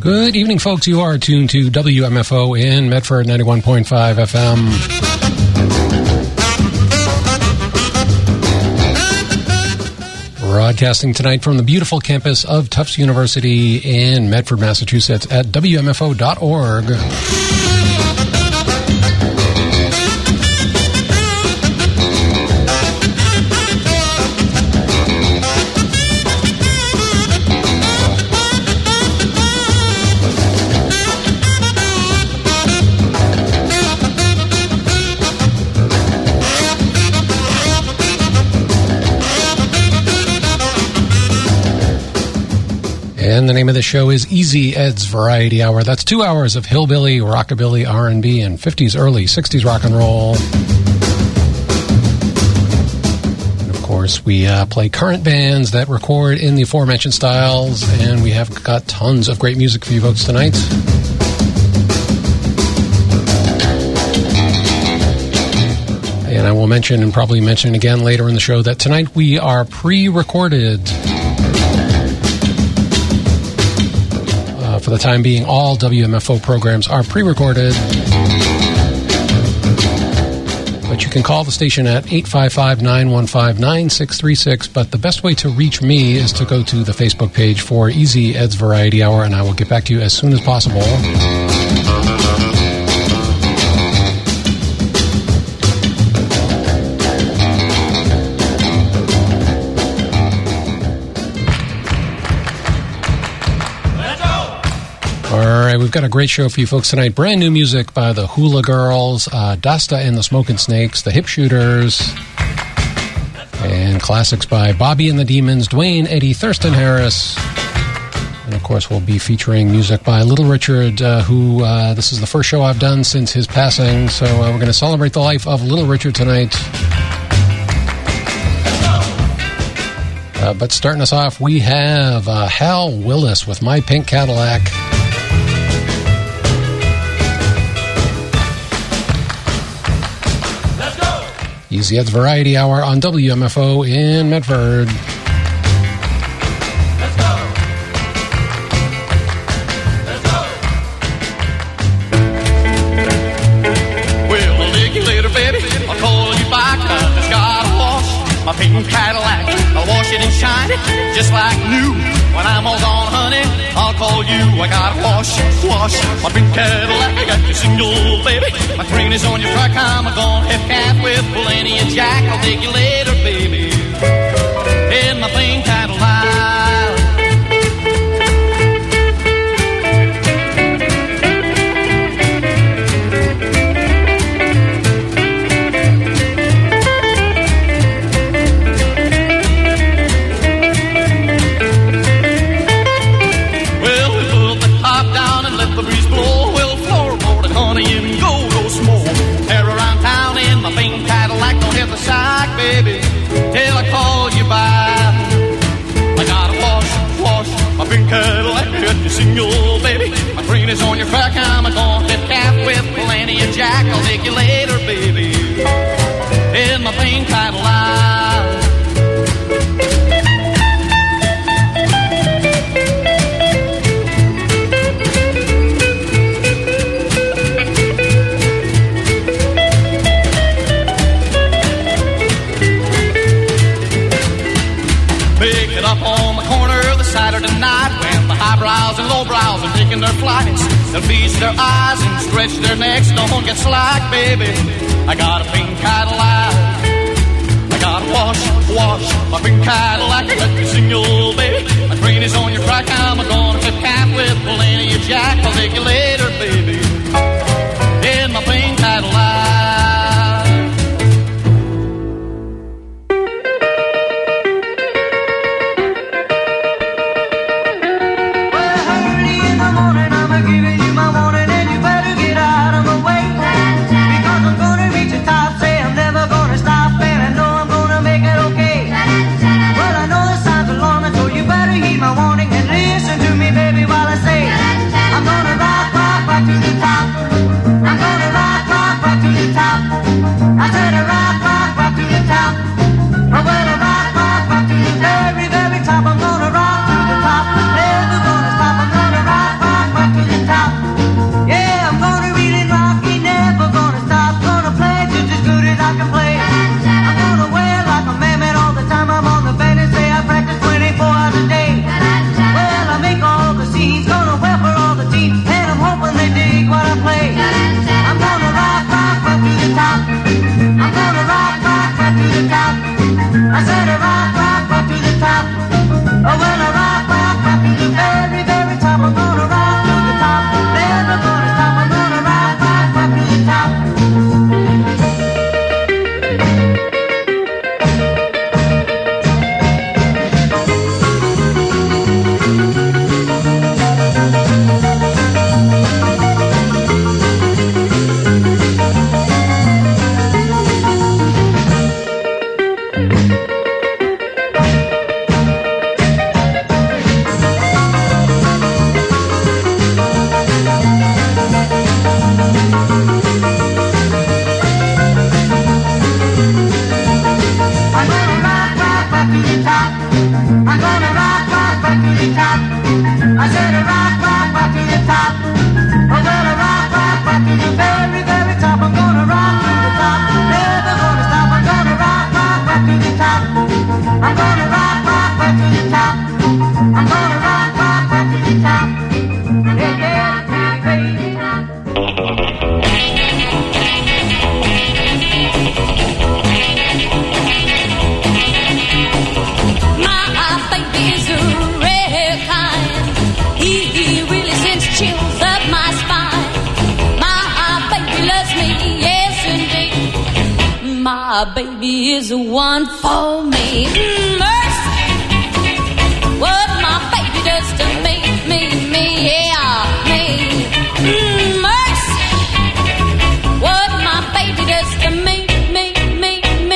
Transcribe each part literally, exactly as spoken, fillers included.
Good evening, folks. You are tuned to W M F O in Medford, ninety-one point five F M. Broadcasting tonight from the beautiful campus of Tufts University in Medford, Massachusetts at W M F O dot org. And the name of the show is Easy Ed's Variety Hour. That's two hours of hillbilly, rockabilly, R and B, and fifties, early sixties rock and roll. And of course, we uh, play current bands that record in the aforementioned styles, and we have got tons of great music for you folks tonight. And I will mention, and probably mention again later in the show, that tonight we are pre-recorded. For the time being, all W M F O programs are pre-recorded. But you can call the station at eight five five, nine one five, nine six three six. But the best way to reach me is to go to the Facebook page for Easy Ed's Variety Hour, and I will get back to you as soon as possible. All right, we've got a great show for you folks tonight. Brand new music by the Hula Girls, uh, Dasta and the Smoking Snakes, the Hip Shooters, and classics by Bobby and the Demons, Dwayne, Eddie, Thurston Harris. And, of course, we'll be featuring music by Little Richard, uh, who uh, this is the first show I've done since his passing. So uh, we're going to celebrate the life of Little Richard tonight. Uh, but starting us off, we have uh, Hal Willis with My Pink Cadillac. Easy Ed's Variety Hour on W M F O in Medford. Let's go. Let's go. Well, I'll dig you later, baby. I'll call you back. I just gotta wash my pink Cadillac. I'll wash it and shine it just like new. When I'm all gone, honey, I'll call you. I gotta wash, wash my pink Cadillac. I got your single, baby. My train is on your track. I'm gonna hip cat with plenty of jack. I'll take you later, baby, in my pink Cadillac. Baby, till I call you back. I gotta wash, wash my pink Cadillac. Got your single, baby. My train is on your track. I'm gonna hit cap with plenty of jack. I'll take you later, baby, in my pink Cadillac. Saturday night when the highbrows and lowbrows are taking their flights. They'll feast their eyes and stretch their necks. Don't get slack, baby. I got a pink Cadillac. I gotta wash, wash my pink Cadillac. I got your single, baby. My train is on your track. I'm gonna hip cat with plenty of jack. I'll take you later, baby, in my pink Cadillac. My warning and listen to me, baby, while I say I'm gonna ride. My baby is the one for me. Mm, mercy, what my baby does to me, me, me, yeah, me. Mm, mercy, what my baby does to me, me, me, me.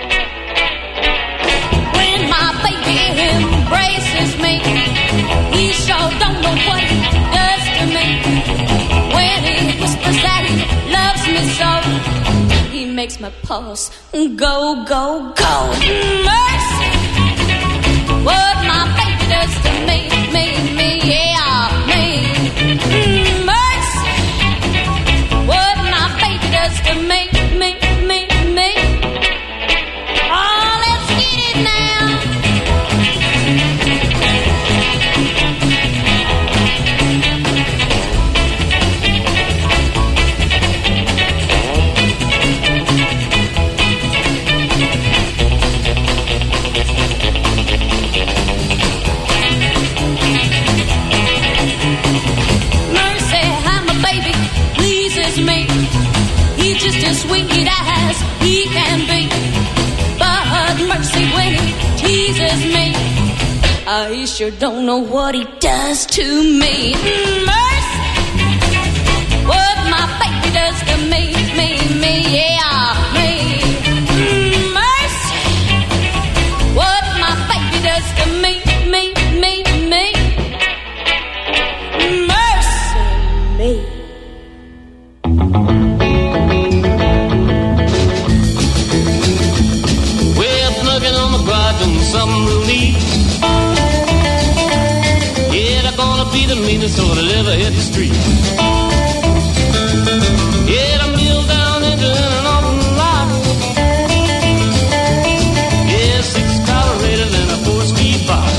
When my baby embraces me, he sure don't know what he does to me. When he whispers that he loves me so, he makes my pulse go, go, go. Mercy, what my baby does to me, me, me, yeah, me. Mercy, what my baby does to me, me, me, me. Oh, let's get it now. Me. He's just as sweet as he can be. But mercy, when he teases me, I sure don't know what he does to me. Mercy, what my baby does to me, me, me, yeah, me. Mercy, what my baby does to me, me, me, me. Mercy, me. Something real neat. Yeah, they're gonna be the meanest sort that ever hit the street. Yeah, the mule down into an open lot. Yeah, six carburetors and a four-speed box.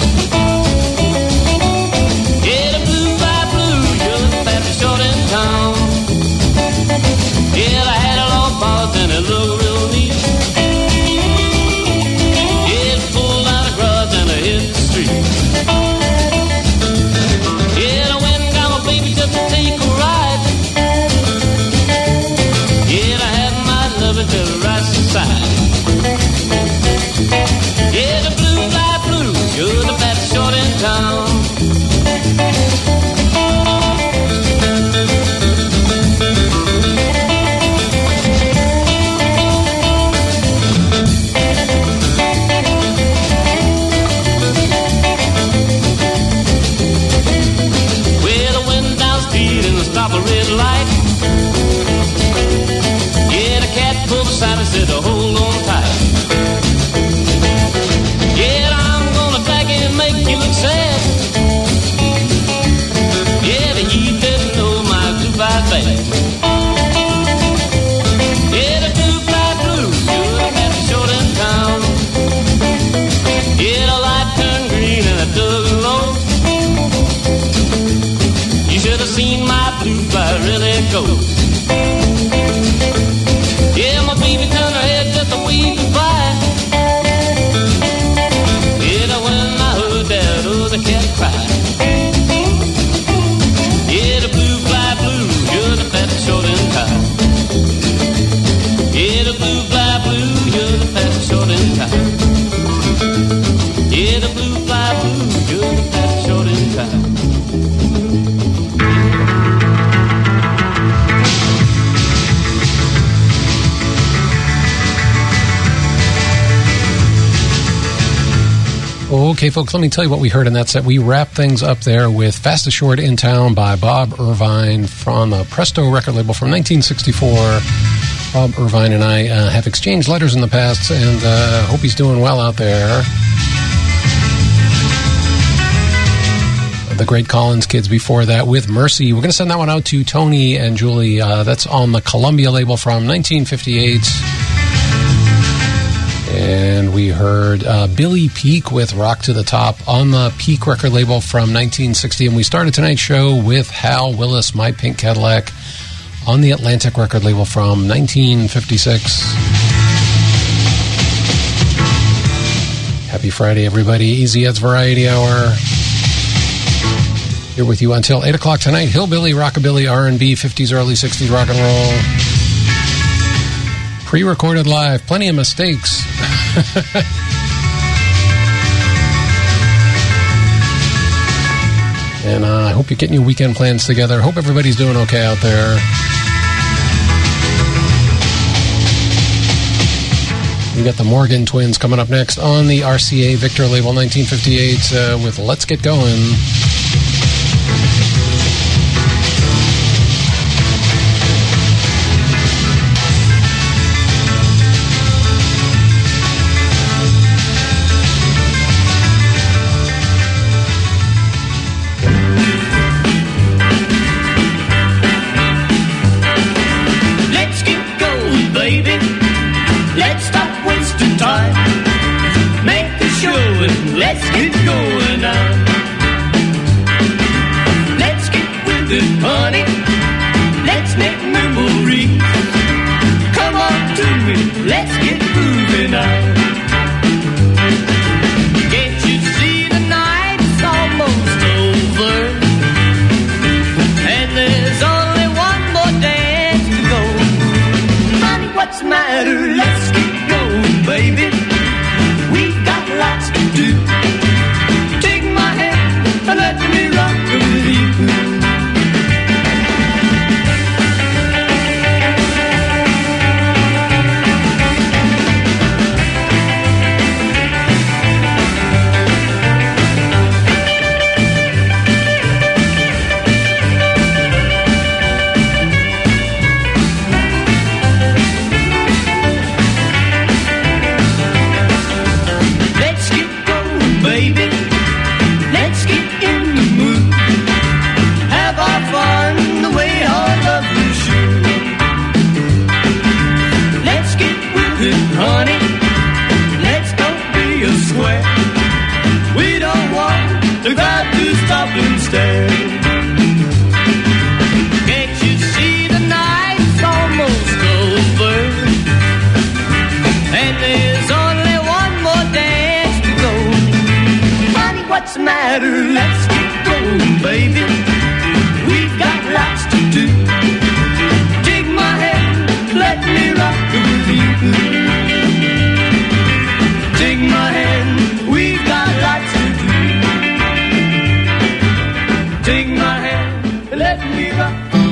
Yeah, the blue by blue, you're the fastest short in town. Yeah, I had it all polished and it looked real neat. Hit the street. Yeah, I went and got my baby just to take a ride. Yeah, I had my lover to the right side. Yeah, the blue fly blue, you're the baddest short in town. Stop a red light. Yeah, the cat pulled aside and said, hold on tight. Yeah, I'm gonna back and make you look sad. Yeah, the heat didn't know my blue fly bag. Yeah, the blue fly blue, you're the best short in town. Yeah, the light turned green and I dug low. You should have seen my blue fly really go. Yeah, my baby turned her head just a wee bit by. Yeah, when I heard that other cat cry. Yeah, the blue fly blue, you're the fastest short in town. Yeah, the blue fly blue, you're the fastest short in town. Yeah, the blue fly blue, you're the fastest short in town. Okay, folks, let me tell you what we heard in that set. We wrap things up there with Fastest Short in Town by Bob Irvine from the Presto record label from nineteen sixty-four. Bob Irvine and I uh, have exchanged letters in the past, and uh, hope he's doing well out there. The Great Collins Kids before that with Mercy. We're going to send that one out to Tony and Julie. Uh, that's on the Columbia label from nineteen fifty-eight. And we heard uh, Billy Peak with Rock to the Top on the Peak record label from nineteen sixty. And we started tonight's show with Hal Willis, My Pink Cadillac, on the Atlantic record label from nineteen fifty-six. Happy Friday, everybody. Easy Ed's Variety Hour. Here with you until eight o'clock tonight. Hillbilly, rockabilly, R and B, fifties, early sixties rock and roll. Pre-recorded live. Plenty of mistakes. And uh, I hope you're getting your weekend plans together. Hope everybody's doing okay out there. We got the Morgan Twins coming up next on the R C A Victor label nineteen fifty-eight uh, with Let's Get Going. Let's get going now. Let's get with it, honey. Let's make memories. Come on to me. Let's get moving now. Can't you see the night's almost over? And there's only one more dance to go. Honey, what's the matter? Let's get going, baby. We've got lots to do. Take my hand and let me rock with you. Honey, let's don't be a sweat. We don't want to got to stop and stare. Can't you see the night's almost over? And there's only one more dance to go. Honey, what's the matter? Let's get going, baby. We've got lots to do. Take my hand, let me rock with you. Take my hand, we've got lots to do. Take my hand, let me rock.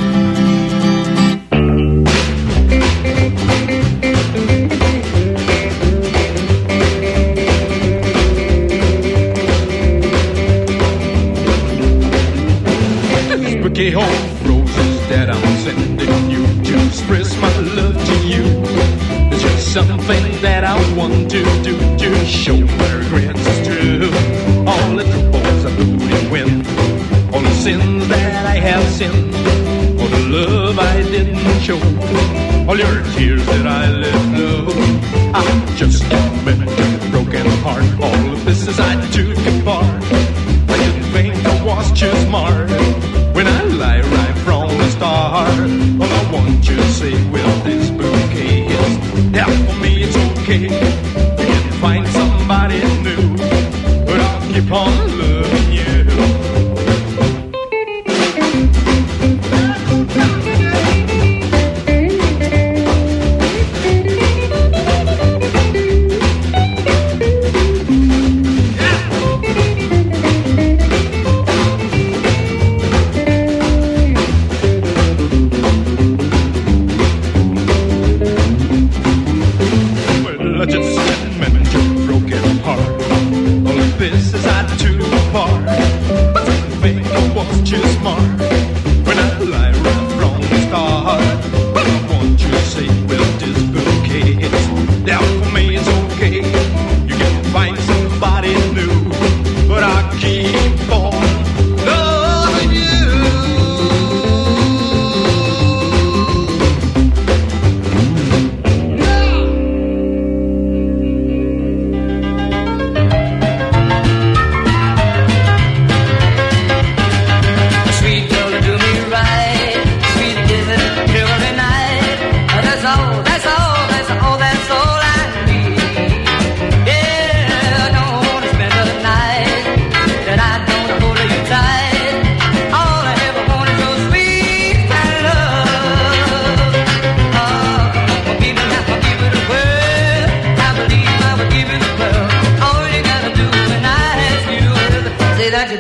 This bouquet of roses that I'm sending you to express my love to you. It's just something that I want to do to show my regrets is true. All the troubles I couldn't win, all the sins that I have sinned, all the love I didn't show, all your tears that I let flow. I just admit a broken heart, all the places I took apart. I didn't think I was just smart when I lie right from the start. All I want you to say, well, this bouquet is, yeah, for me it's okay. You can find somebody new, but I'll keep on loving you.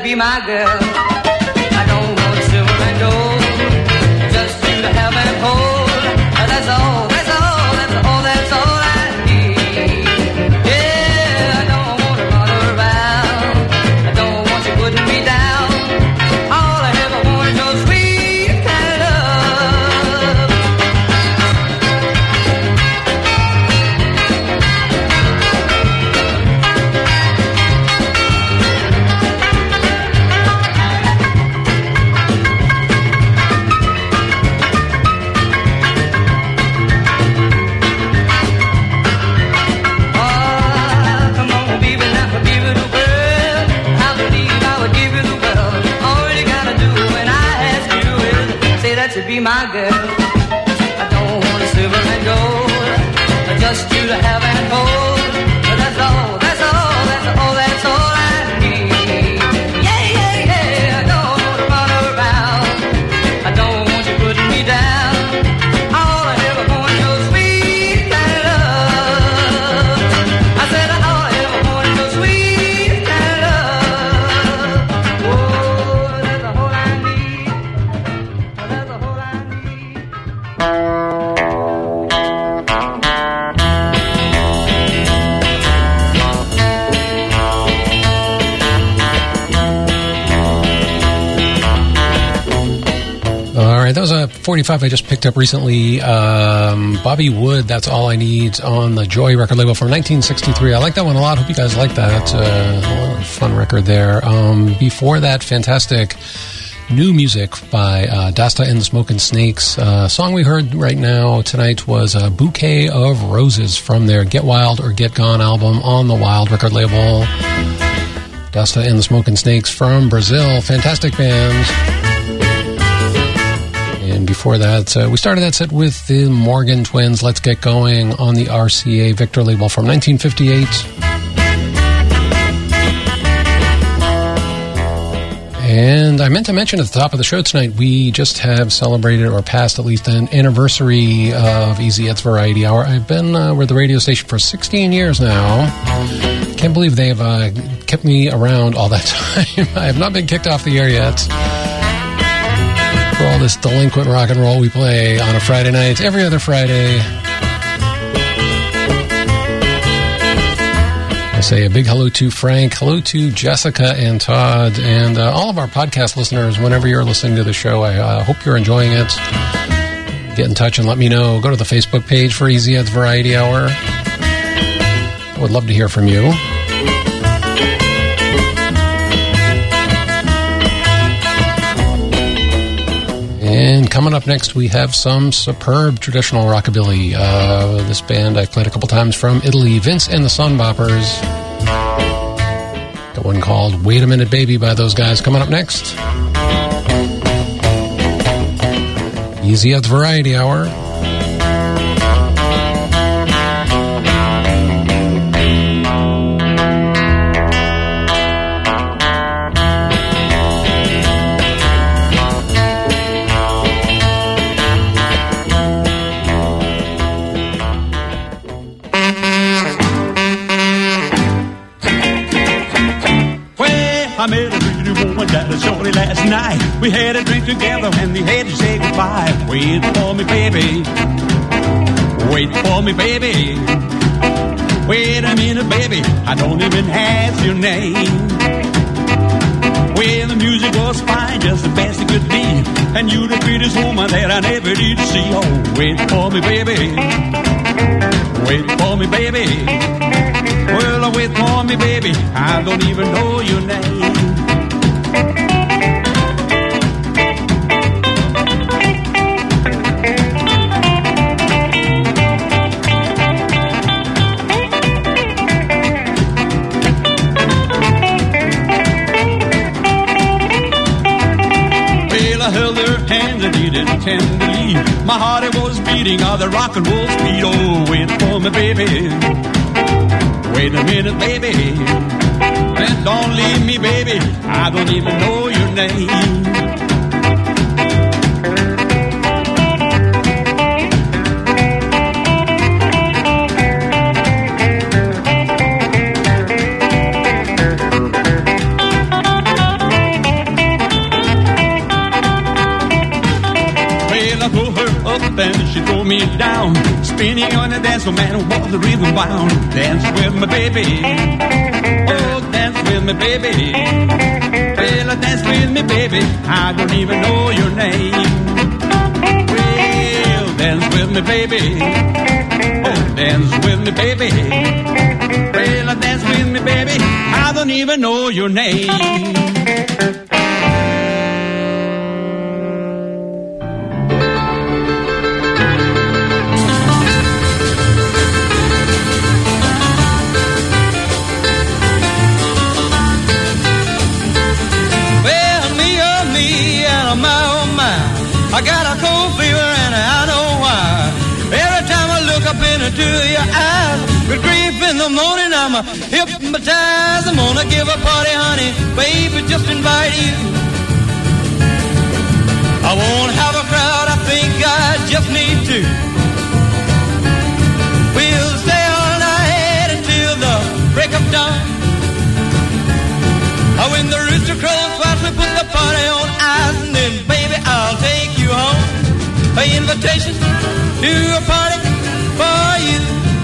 be my girl. I don't want silver and gold, just you to have and hold. That's all, that's all, that's all, that's all I need. Yeah, I don't want to run around, I don't want you putting me down. All I ever want is your sweet kind of love. To be my girl, I don't want a silver and gold, just you to have and hold. That's all, that's all, that's all, that's all I need. Yeah, yeah, yeah, I don't want to run around, I don't want you putting me down. All I ever want is your sweet kind of love. I said all I ever want is your sweet kind of love. Oh, that's all I need. That's all I need. All right, that was a forty-five I just picked up recently. Um, Bobby Wood, That's All I Need, on the Joy record label from nineteen sixty-three. I like that one a lot. Hope you guys like that. It's a fun record there. Um, before that, fantastic new music by uh, Dasta and the Smoking Snakes. Uh, song we heard right now tonight was a Bouquet of Roses from their Get Wild or Get Gone album on the Wild record label. Dasta and the Smoking Snakes from Brazil. Fantastic band. And before that, uh, we started that set with the Morgan Twins, Let's Get Going, on the R C A Victor label from nineteen fifty-eight. And I meant to mention at the top of the show tonight, we just have celebrated or passed at least an anniversary of Easy Ed's Variety Hour. I've been uh, with the radio station for sixteen years now. Can't believe they've uh, kept me around all that time. I have not been kicked off the air yet. For all this delinquent rock and roll we play on a Friday night, every other Friday. I say a big hello to Frank, hello to Jessica and Todd, and uh, all of our podcast listeners. Whenever you're listening to the show, I uh, hope you're enjoying it. Get in touch and let me know. Go to the Facebook page for Easy Ed's Variety Hour. I would love to hear from you. And coming up next, we have some superb traditional rockabilly. Uh, this band I've played a couple times from Italy, Vince and the Sun Boppers. Got one called Wait a Minute Baby by those guys coming up next. Easy Ed's Variety Hour. I met a pretty woman that was shortly last night. We had a drink together and we had to say goodbye. Wait for me, baby. Wait for me, baby. Wait a minute, baby. I don't even have your name. Well, the music was fine, just the best it could be. And you the prettiest woman that I never did see. Oh, wait for me, baby. Wait for me, baby. Well, wait for me, baby. I don't even know your name. Well, I held her hands and did it tenderly. My heart, it was beating all the rock and roll speed. Oh, wait for me, baby. Wait a minute, baby, and don't leave me, baby. I don't even know your name. spinning on the dance, no matter what the rhythm bound. Dance with me, baby. Oh, dance with me, baby. Well, dance with me, baby. I don't even know your name. Well, dance with me, baby. Oh, dance with me, baby. Well, dance with me, baby. I don't even know your name. I got a cold fever and I know why. Every time I look up into your eyes, with grief in the morning, I'm hypnotized. I'm gonna give a party, honey, baby, just invite you. I won't have a crowd, I think I just need to. We'll stay all night until the break of dawn. When the rooster crows twice, we put the party on ice, and then, baby, I'll take you home. An invitation to a party for you.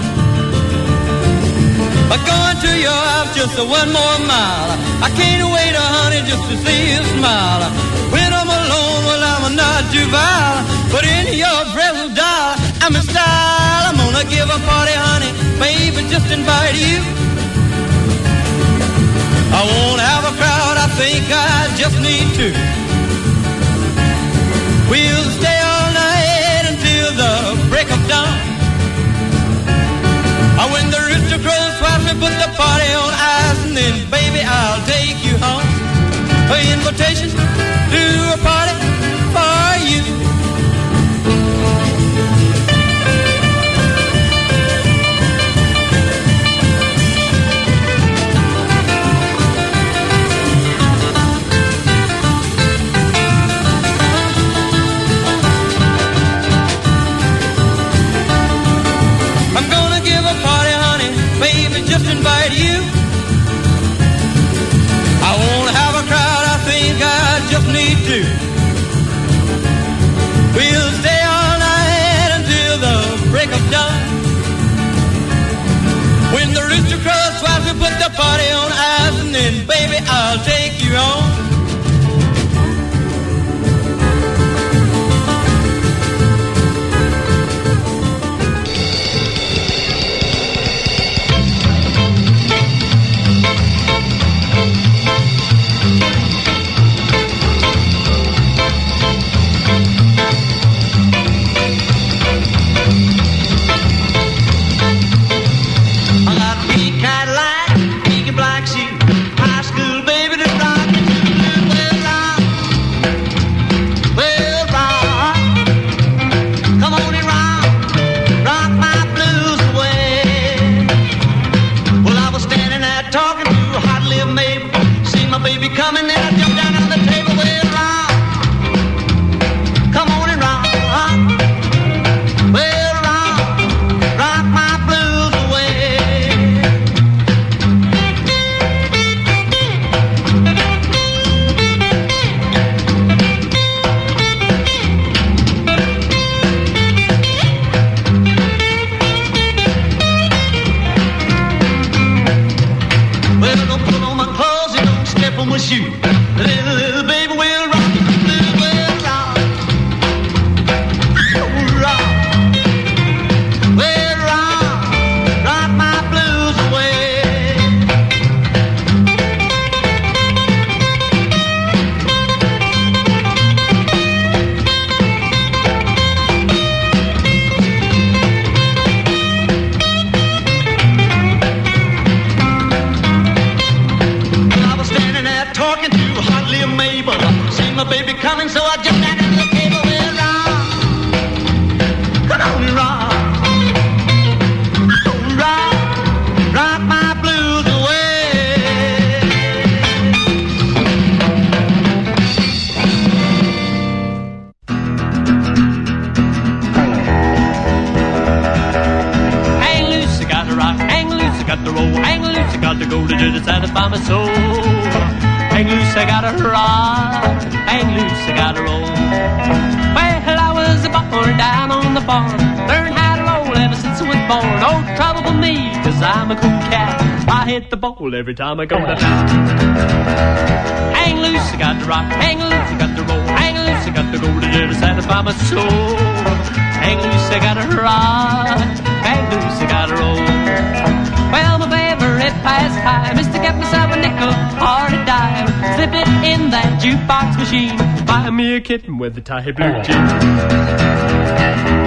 I'm going to your house just a one more mile. I can't wait, honey, just to see you smile. When I'm alone, well, I'm not too vile, but in your presence, darling, I'm in style. I'm gonna give a party, honey, baby, just invite you. I won't have a crowd, I think I just need to. We'll stay all night until the break of dawn. When the rooster crows twice, we put the party on ice, and then, baby, I'll take you home. An invitation to a party for you. Just invite you. I won't have a crowd, I think I just need to. We'll stay all night until the break of dawn. When the rooster crows twice, we put the party on ice, and then, baby, I'll take you home. Learned how to roll ever since I was born. No trouble for me, cause I'm a cool cat. I hit the ball every time I go to bat. Hang loose, I got to rock. Hang loose, I got to roll. Hang loose, I got to go to satisfy my soul. Hang loose, I got to rock. Hang loose, I got to roll. Well, my favorite pastime is to get myself a nickel or a dime, slip it in that jukebox machine, buy me a kitten with a tight blue jeans.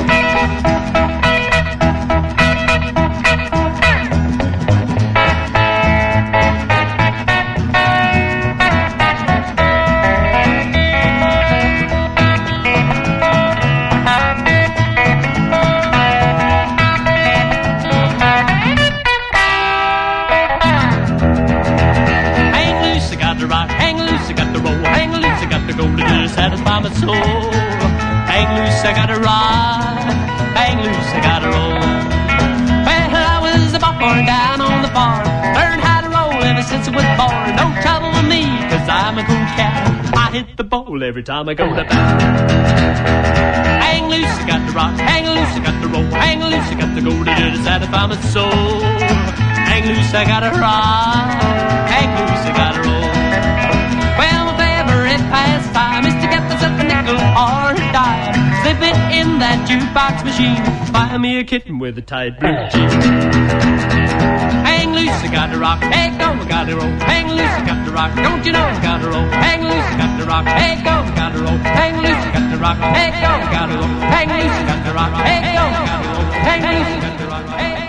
Satisfy my soul. Hang loose, I gotta ride. Hang loose, I gotta roll. Well, I was a bopper down on the farm, learned how to roll ever since I was born. No trouble with me, cause I'm a cool cat. I hit the ball every time I go to bat. Hang loose, I got to rock. Hang loose, I got to roll. Hang loose, I got to go to satisfy my soul. Hang loose, I gotta ride. Hang loose, I gotta roll. Well, my favorite pastime is to get myself a nickel or a dime, slip it in that jukebox machine, buy me a kitten with a tight blue jeans. Hang loose, I got to rock. Hey, go, I got to roll. Hang loose, I got to rock. Don't you know I got to roll? Hang loose, I got to rock. Hey, go, I got to roll. Hang loose, I got to rock. Hey, go, I got to roll. Hang loose, I got to rock. Hey, go, I got to roll. Hang loose, I got to rock. Hey, go.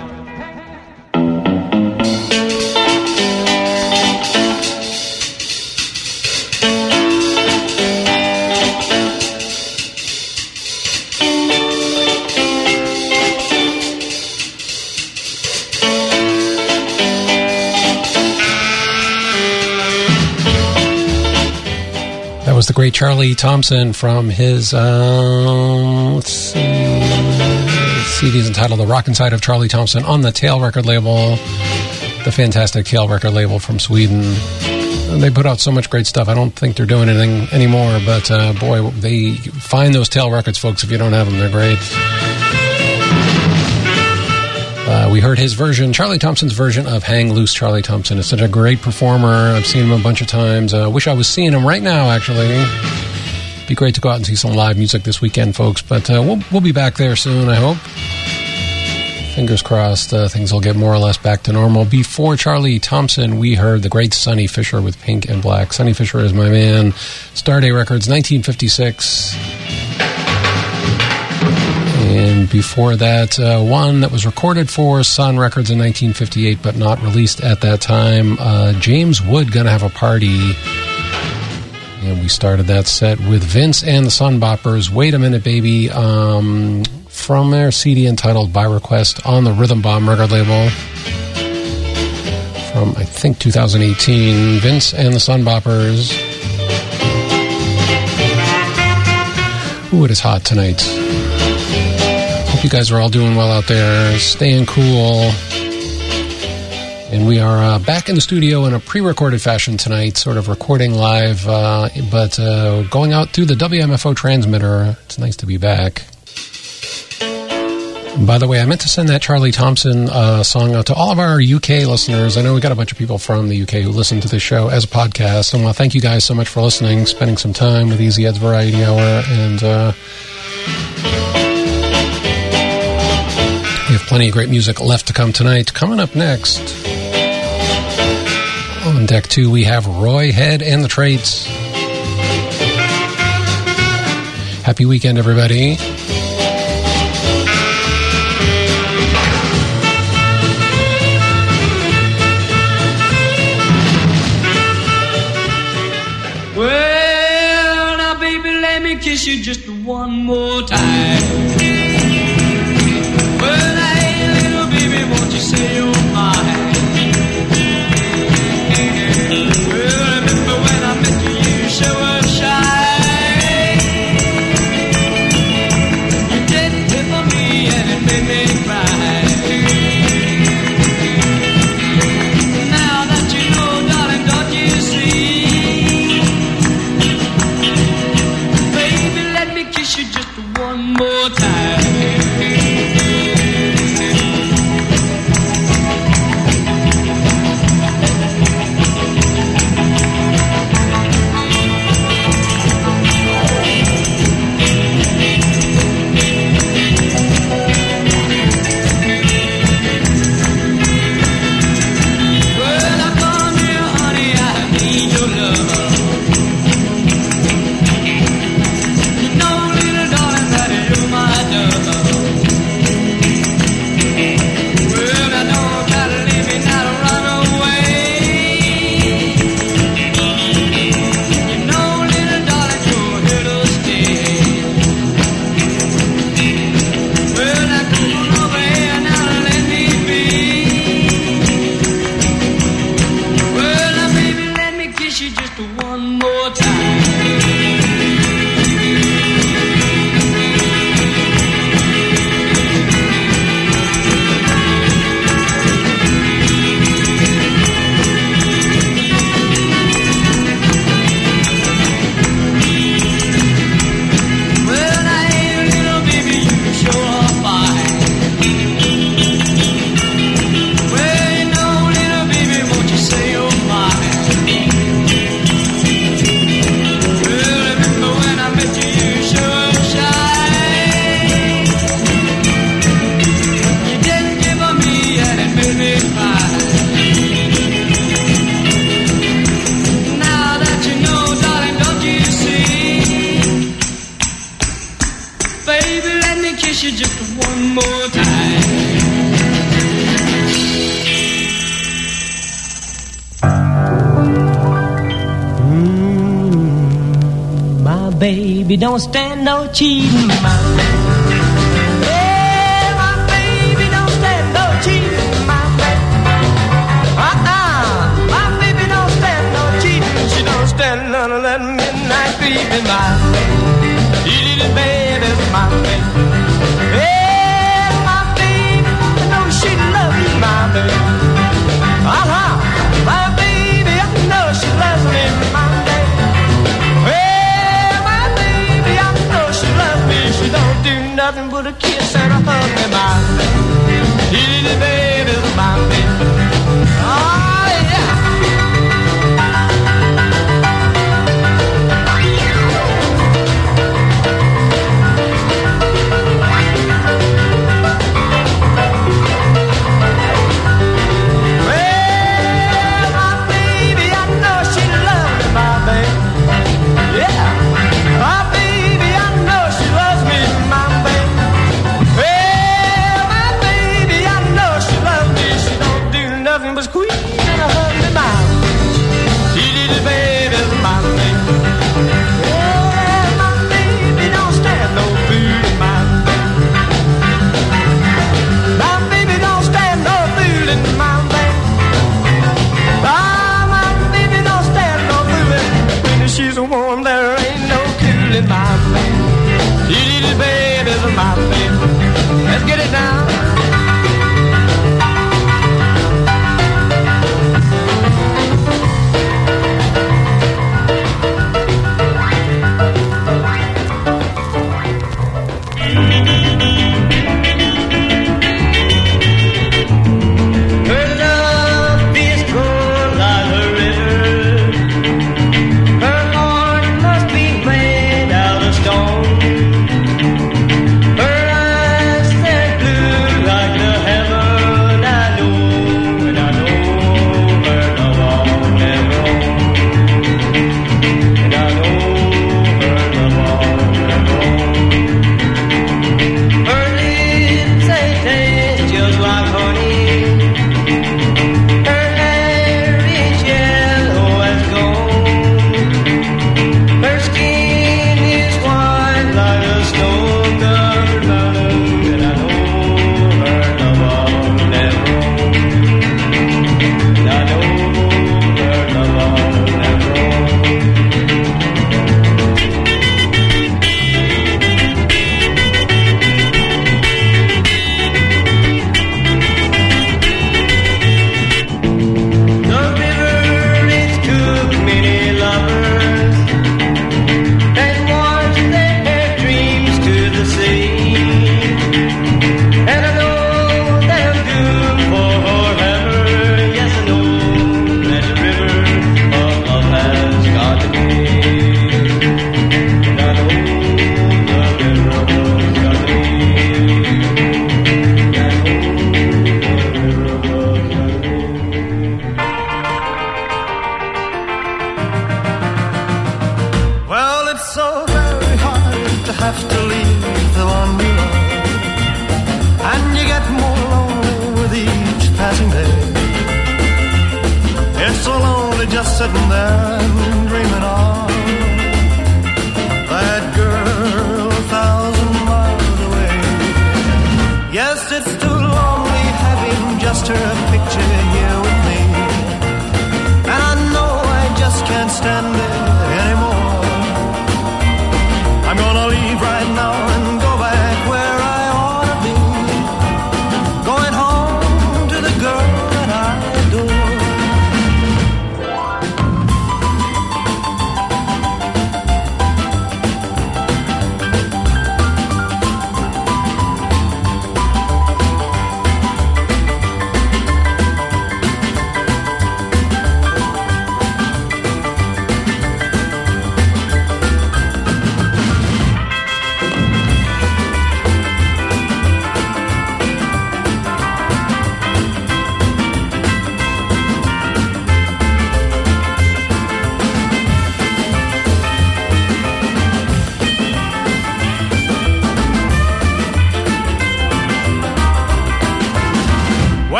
Was the great Charlie Thompson from his, um, let's see, the C D is entitled The Rockin' Side of Charlie Thompson on the Tail record label, the fantastic Tail record label from Sweden. And they put out so much great stuff. I don't think they're doing anything anymore, but uh, boy, they find those Tail records, folks. If you don't have them, they're great. Uh, we heard his version, Charlie Thompson's version of Hang Loose Charlie Thompson. Is such a great performer. I've seen him a bunch of times. I uh, wish I was seeing him right now, actually. Be great to go out and see some live music this weekend, folks. But uh, we'll, we'll be back there soon, I hope. Fingers crossed, uh, things will get more or less back to normal. Before Charlie Thompson, we heard the great Sonny Fisher with Pink and Black. Sonny Fisher is my man. Starday Records, nineteen fifty-six. And before that, uh, one that was recorded for Sun Records in nineteen fifty-eight, but not released at that time. Uh, James Wood, Gonna Have a Party. And we started that set with Vince and the Sun Boppers, Wait a Minute Baby, um, from their C D entitled By Request on the Rhythm Bomb record label. From, I think, two thousand eighteen. Vince and the Sun Boppers. Ooh, it is hot tonight. Hope you guys are all doing well out there, staying cool. And we are uh, back in the studio in a pre-recorded fashion tonight, sort of recording live, uh, but uh, going out through the W M F O transmitter. It's nice to be back. And by the way, I meant to send that Charlie Thompson uh, song out to all of our U K listeners. I know we got a bunch of people from the U K who listen to this show as a podcast. And I want to thank you guys so much for listening, spending some time with Easy Ed's Variety Hour, and uh, we have plenty of great music left to come tonight. Coming up next, on deck two, we have Roy Head and the Traits. Happy weekend, everybody. Well, now, baby, let me kiss you just one more time. Well, hey, little baby, won't you say you're mine? Well, I remember when I met you, you sure were shy. You did it for me and it made me cry. Now that you know, darling, don't you see? Baby, let me kiss you just one more time. baby don't stand no cheating. My baby. Yeah, my baby don't stand no cheating. My baby. Uh-uh. My baby don't stand no cheating. She don't stand none of that midnight creeping. My little baby's my baby. Yeah, my baby, I know she loves me, my baby. Uh-huh. My baby, I know she loves me, my baby. Well, my baby, I know she loves me. She don't do nothing but a kiss and a hug me, my baby. Little baby's my baby. Oh, yeah.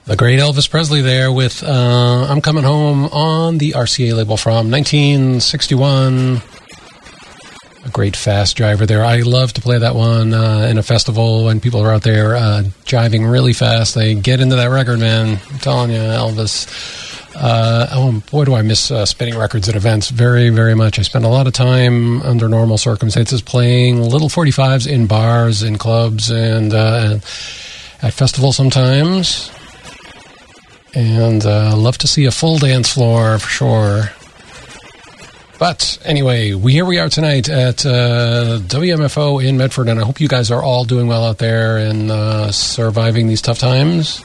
The great Elvis Presley there with uh, I'm Coming Home on the R C A label from nineteen sixty-one. A great fast driver there. I love to play that one uh, in a festival when people are out there uh, jiving really fast. They get into that record, man. I'm telling you, Elvis. Uh, oh, boy, do I miss uh, spinning records at events very, very much. I spend a lot of time under normal circumstances playing little forty-fives in bars, in clubs, and uh, at festivals sometimes. And uh, love to see a full dance floor for sure. But anyway, we here we are tonight at uh, W M F O in Medford, and I hope you guys are all doing well out there and uh, surviving these tough times.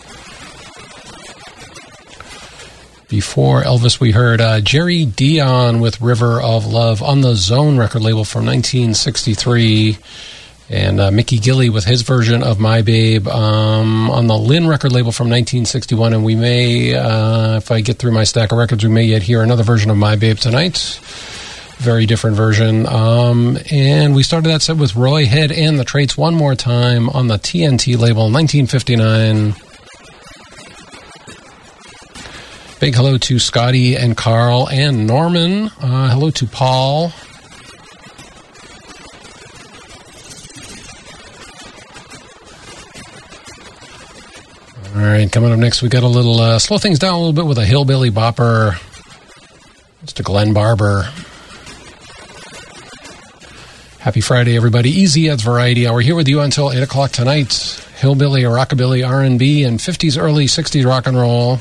Before Elvis, we heard uh, Jerry Dion with River of Love on the Zone record label from nineteen sixty-three. And uh, Mickey Gilley with his version of My Babe um, on the Lynn record label from nineteen sixty-one. And we may, uh, if I get through my stack of records, we may yet hear another version of My Babe tonight. Very different version. Um, and we started that set with Roy Head and the Traits one more time on the T N T label, nineteen fifty-nine. Big hello to Scotty and Carl and Norman. Uh, hello to Paul. All right, coming up next, we got a little, uh, slow things down a little bit with a hillbilly bopper. It's to Glenn Barber. Happy Friday, everybody. Easy Ed's Variety Hour here with you until eight o'clock tonight. Hillbilly, rockabilly, R and B, and fifties, early sixties rock and roll.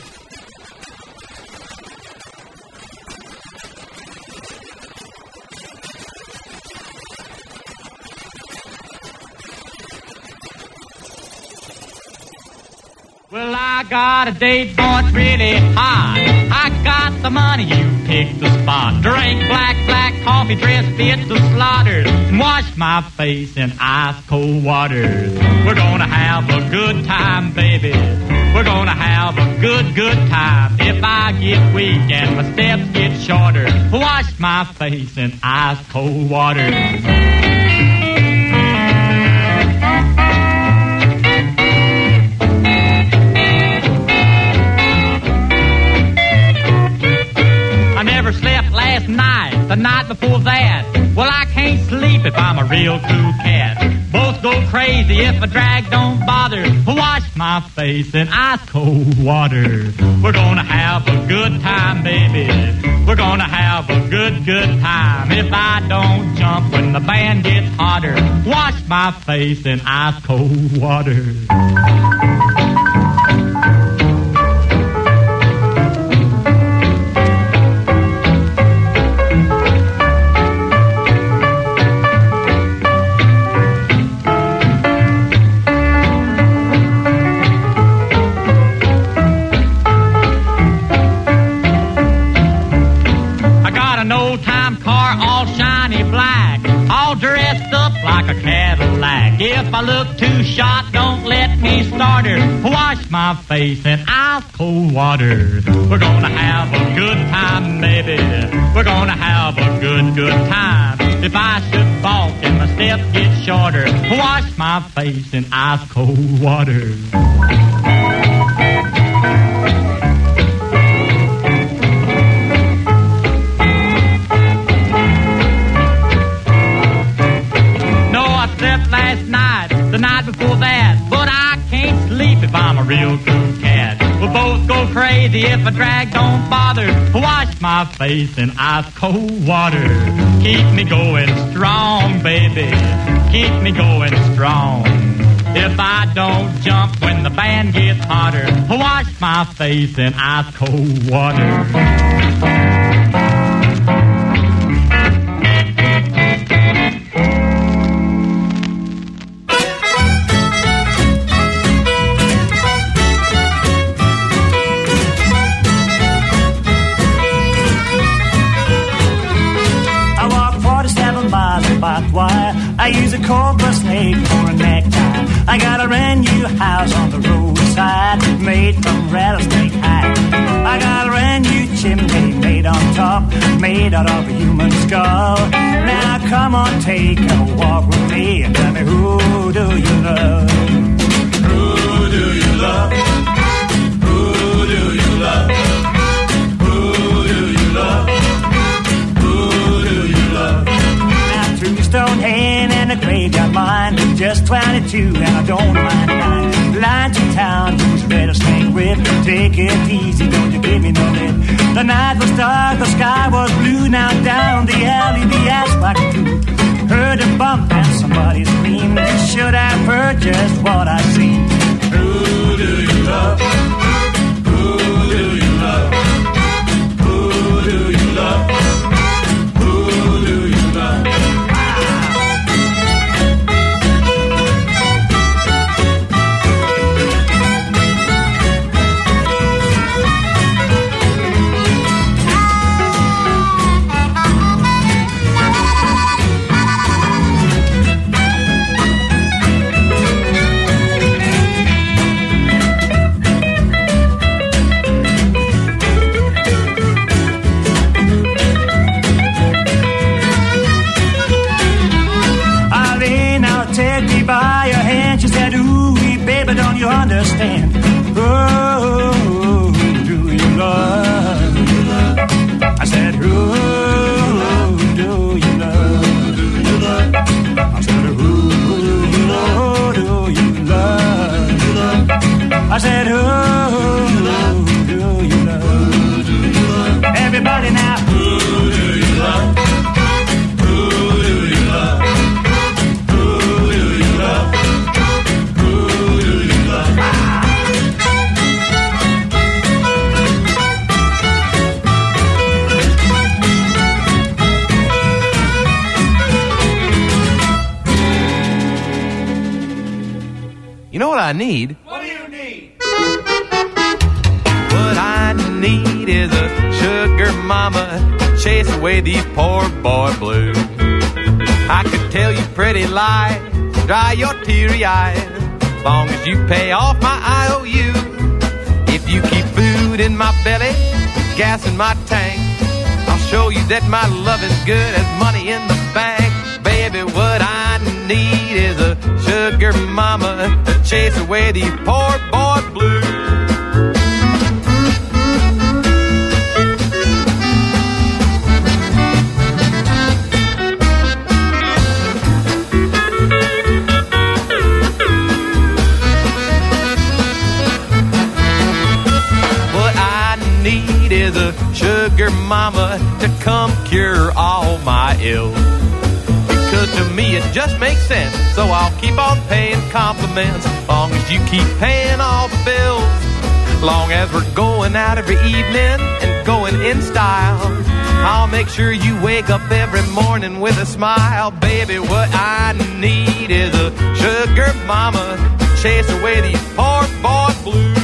Well, I got a date, boy, it's really hot. I got the money, you pick the spot. Drink black, black coffee, dress fit to slaughter, and wash my face in ice cold water. We're gonna have a good time, baby. We're gonna have a good, good time. If I get weak and my steps get shorter, wash my face in ice cold water. Slept last night, the night before that. Well, I can't sleep if I'm a real cool cat. Both go crazy if a drag don't bother. Wash my face in ice cold water. We're gonna have a good time, baby. We're gonna have a good, good time. If I don't jump when the band gets hotter, wash my face in ice cold water. Like a Cadillac. If I look too shot, don't let me start her. Wash my face in ice cold water. We're gonna have a good time, baby. We're gonna have a good, good time. If I should balk and my steps get shorter, wash my face in ice cold water. Last night, the night before that, but I can't sleep if I'm a real cool cat. We'll both go crazy if a drag don't bother. Wash my face in ice cold water. Keep me going strong, baby. Keep me going strong. If I don't jump when the band gets hotter, wash my face in ice cold water. I use a cobra snake for a necktie. I got a brand new house on the roadside, made from rattlesnake hide. I got a brand new chimney made on top, made out of a human skull. Now come on, take a walk with me and tell me, who do you love? Who do you love? Who twenty-two, and I don't mind lying. Line to town, use rattlesnake whip. Take it easy, don't you give me no lip. The night was dark, the sky was blue. Now down the alley, the asphalt flew. Heard a bump and somebody screamed. You should have heard just what I seen. Who do you love? Who do you love? Who do you love? Who do you love? By your hand, she said, ooh, baby, don't you understand? Oh, do you love? I said, ooh, do you love? I said, ooh, do you love? I said, ooh, do you love? Everybody now, who do you love? You know what I need? What do you need? What I need is a sugar mama to chase away these poor boy blues. I could tell you pretty lies, dry your teary eyes, as long as you pay off my I O U. If you keep food in my belly, gas in my tank, I'll show you that my love is good as money in the bank. Baby, what I need is a sugar mama to chase away these poor boy blues. What I need is a sugar mama to come cure all my ills. Cause to me it just makes sense, so I'll keep on paying compliments, long as you keep paying all the bills. Long as we're going out every evening and going in style, I'll make sure you wake up every morning with a smile. Baby, what I need is a sugar mama to chase away these poor boy blues.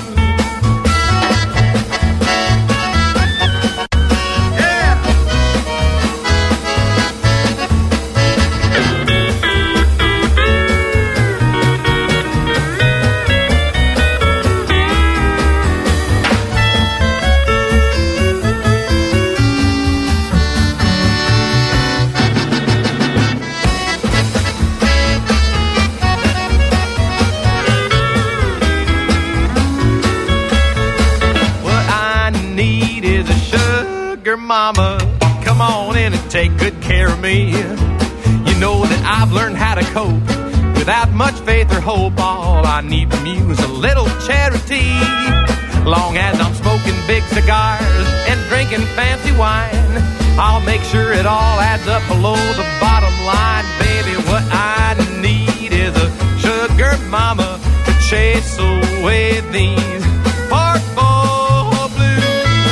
Mama, come on in and take good care of me. You know that I've learned how to cope without much faith or hope. All I need from you is a little charity. Long as I'm smoking big cigars and drinking fancy wine, I'll make sure it all adds up below the bottom line. Baby, what I need is a sugar mama to chase away these poor boy blues.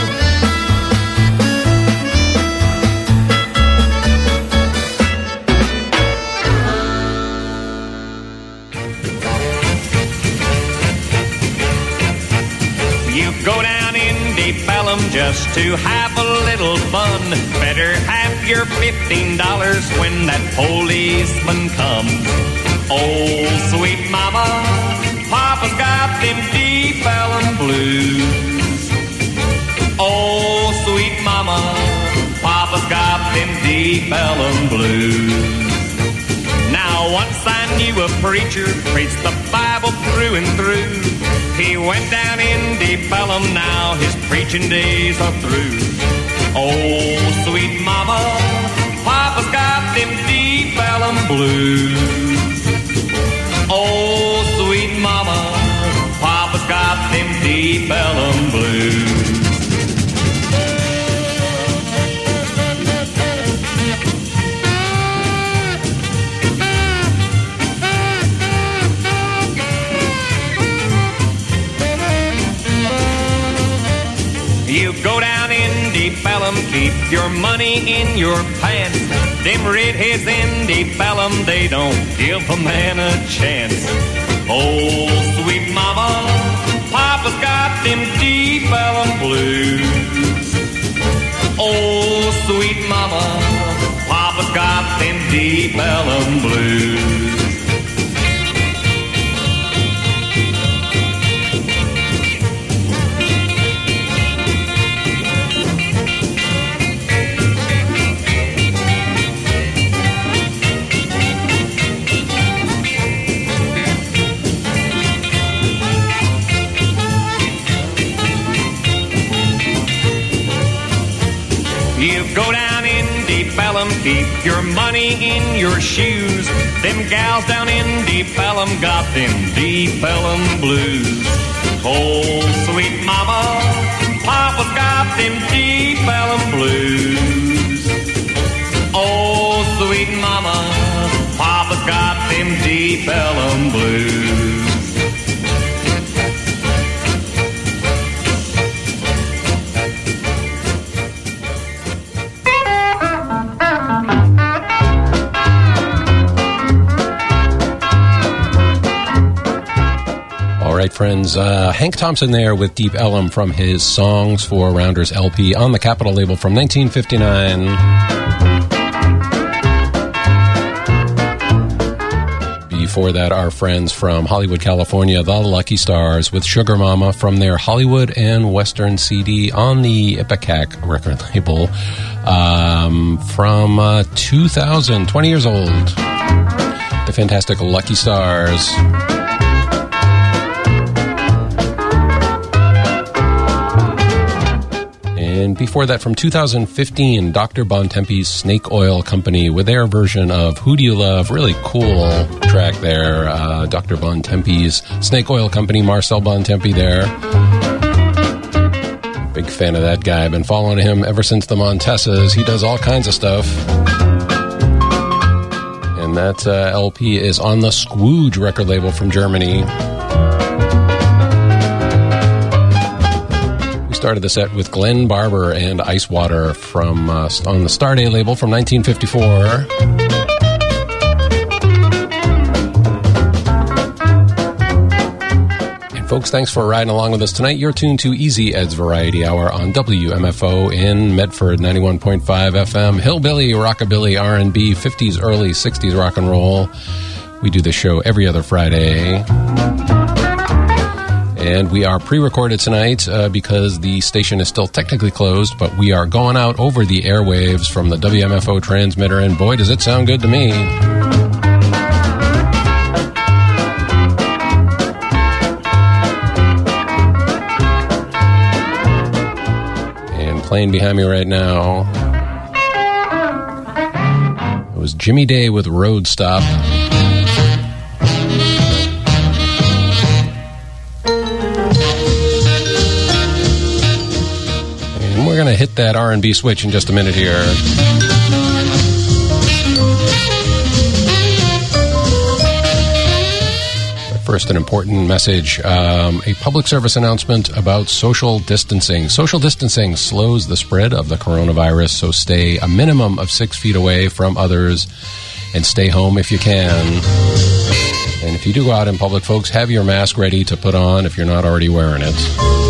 Go down in Bellum just to have a little fun. Better have your fifteen dollars when that policeman comes. Oh, sweet mama, Papa's got them deep Bellum blues. Oh, sweet mama, Papa's got them deep Bellum blues. Now once I knew a preacher preached the Bible through and through. He went down in Deep Ellum, now his preaching days are through. Oh, sweet mama, Papa's got them Deep Ellum blues. Deep Ellum Blues. You go down in Deep Ellum, keep your money in your pants. Them redheads in Deep Ellum, they don't give a man a chance. Oh, sweet mama, Papa's got them Deep Ellum blues. Oh, sweet mama, Papa's got them Deep Ellum blues. Go down in Deep Ellum, keep your money in your shoes. Them gals down in Deep Ellum got them Deep Ellum blues. Oh, sweet mama, Papa's got them Deep Ellum blues. Oh, sweet mama, Papa's got them Deep Ellum blues. All right, friends. Uh, Hank Thompson there with Deep Ellum from his Songs for Rounders L P on the Capitol label from nineteen fifty-nine. Before that, our friends from Hollywood, California, the Lucky Stars with Sugar Mama from their Hollywood and Western C D on the Ipecac record label um, from uh, two thousand, twenty years old. The fantastic Lucky Stars. And before that, from two thousand fifteen, Doctor Bontempi's Snake Oil Company with their version of Who Do You Love? Really cool track there. Uh, Doctor Bontempi's Snake Oil Company, Marcel Bontempi there. Big fan of that guy. Been following him ever since the Montessas. He does all kinds of stuff. And that uh, L P is on the Squooge record label from Germany. Started the set with Glenn Barber and Ice Water from uh, on the Starday label from nineteen fifty-four. And folks, thanks for riding along with us tonight. You're tuned to Easy Ed's Variety Hour on W M F O in Medford, ninety-one point five F M. Hillbilly, rockabilly, R and B, fifties, early sixties rock and roll. We do this show every other Friday. And we are pre-recorded tonight uh, because the station is still technically closed, but we are going out over the airwaves from the W M F O transmitter, and boy, does it sound good to me. And playing behind me right now, it was Jimmy Day with Road Stop. We're going to hit that R and B switch in just a minute here. But first, an important message. Um, a public service announcement about social distancing. Social distancing slows the spread of the coronavirus, so stay a minimum of six feet away from others and stay home if you can. And if you do go out in public, folks, have your mask ready to put on if you're not already wearing it.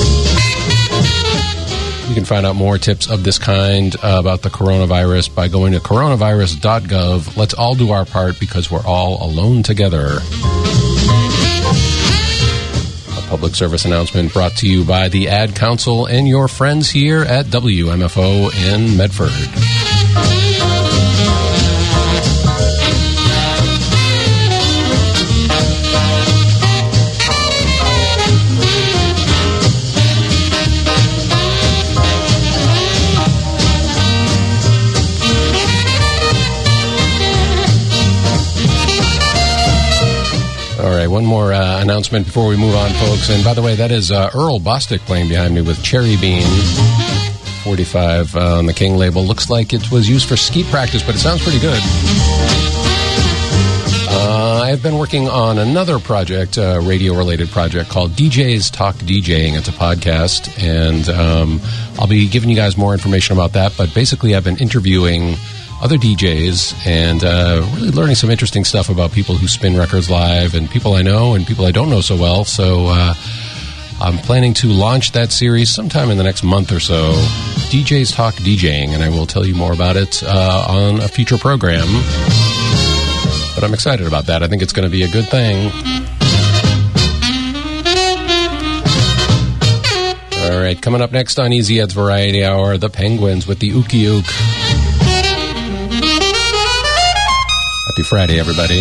You can find out more tips of this kind uh, about the coronavirus by going to coronavirus dot gov. Let's all do our part because we're all alone together. A public service announcement brought to you by the Ad Council and your friends here at W M F O in Medford. All right, one more uh, announcement before we move on, folks. And by the way, that is uh, Earl Bostic playing behind me with Cherry Bean forty-five uh, on the King label. Looks like it was used for skeet practice, but it sounds pretty good. Uh, I've been working on another project, a radio-related project called D Js Talk DJing. It's a podcast, and um, I'll be giving you guys more information about that. But basically, I've been interviewing other D Js and uh, really learning some interesting stuff about people who spin records live and people I know and people I don't know so well. So uh, I'm planning to launch that series sometime in the next month or so, D Js Talk DJing, and I will tell you more about it uh, on a future program. But I'm excited about that. I think it's going to be a good thing. All right, coming up next on Easy Ed's Variety Hour, the Penguins with the Ookie Ook. Happy Friday, everybody.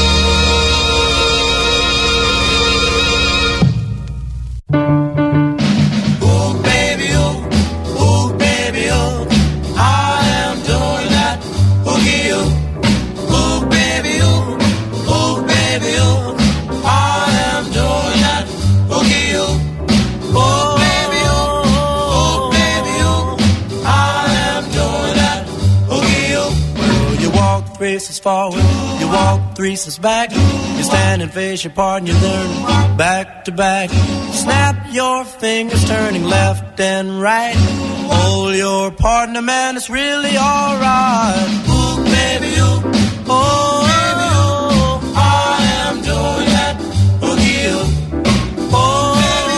Forward, you walk three steps back. You stand and face your partner, you learn back to back. Snap your fingers, turning left and right. Hold your partner, man, it's really alright. Ooh, baby, ooh, oh, baby, ooh, I am doing that boogie, ooh. Oh, baby,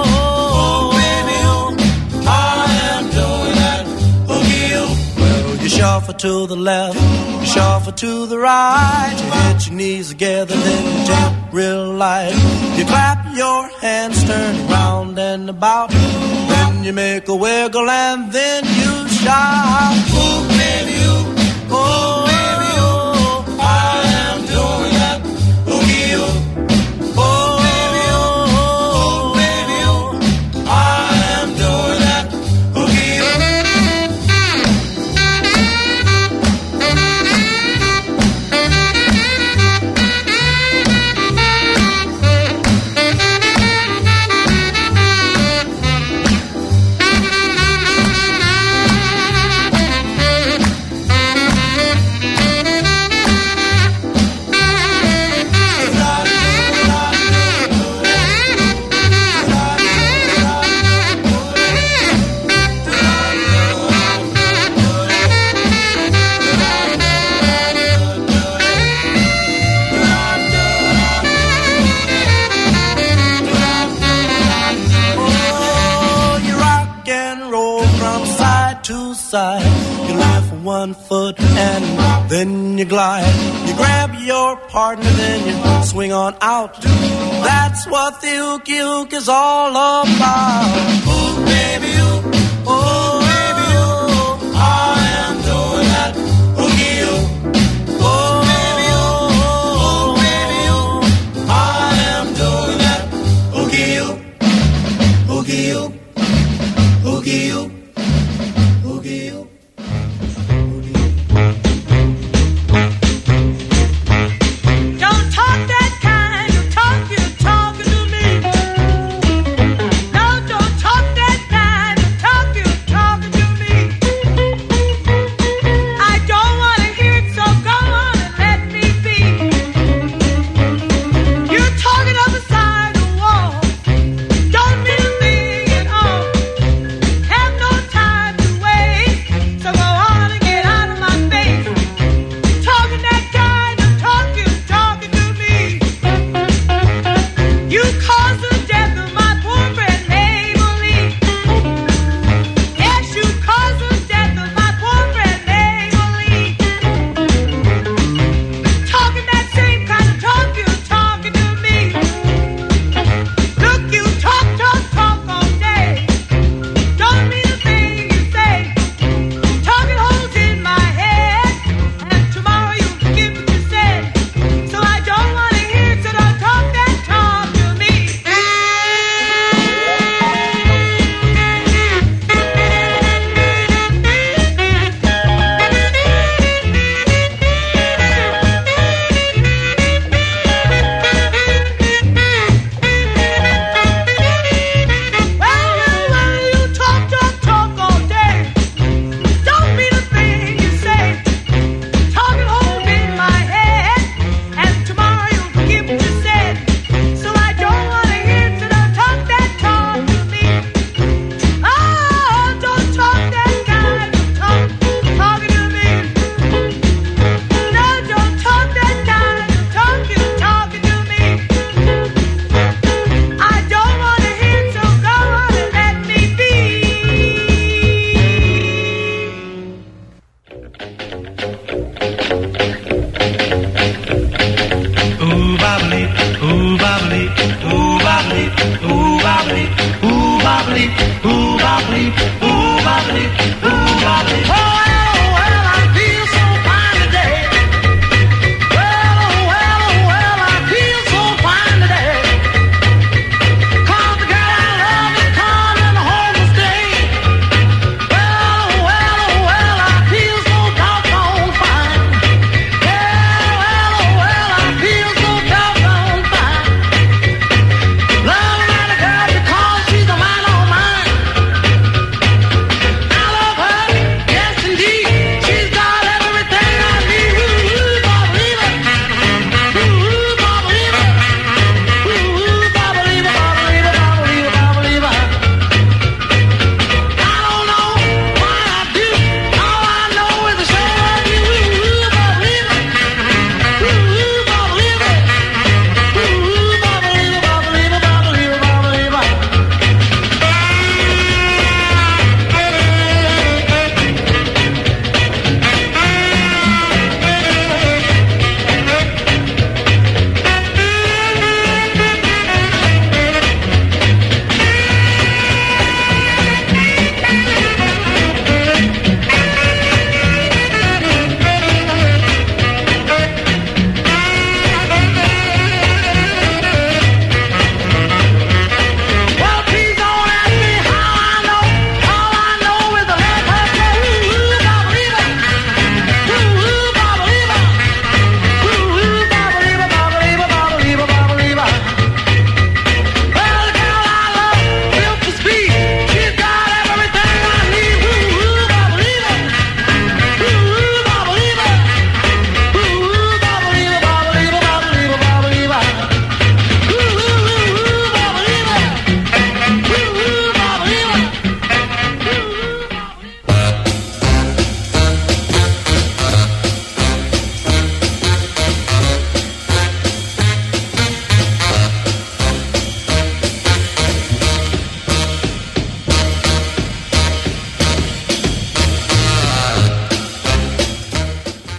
ooh, oh, baby, ooh, I am doing that boogie, ooh. Well, you shuffle to the left, you shuffle to the right, you hit your knees together, then you jump real light. You clap your hands, turn round and about, then you make a wiggle and then you shout. Ooh, baby, ooh, oh, baby, ooh, I am doing that boogie, ooh. Oh, baby, ooh, oh, baby, ooh, I am doing that boogie, ooh. You lift one foot and then you glide. You grab your partner, then you swing on out. That's what the ookie ook is all about. Ooh, baby, ooh, oh, baby, ooh, I am doing that ookie ook. Oh, baby, ooh, oh, baby, ooh, I am doing that ookie ook. Ookie ook, ookie ook. Don't talk that kind of talk you're talking to me. No, don't talk that kind of talk you're talking to me. I don't want to hear it, so go on and let me be. You're talking up the side of the wall. Don't mean a thing at all. Have no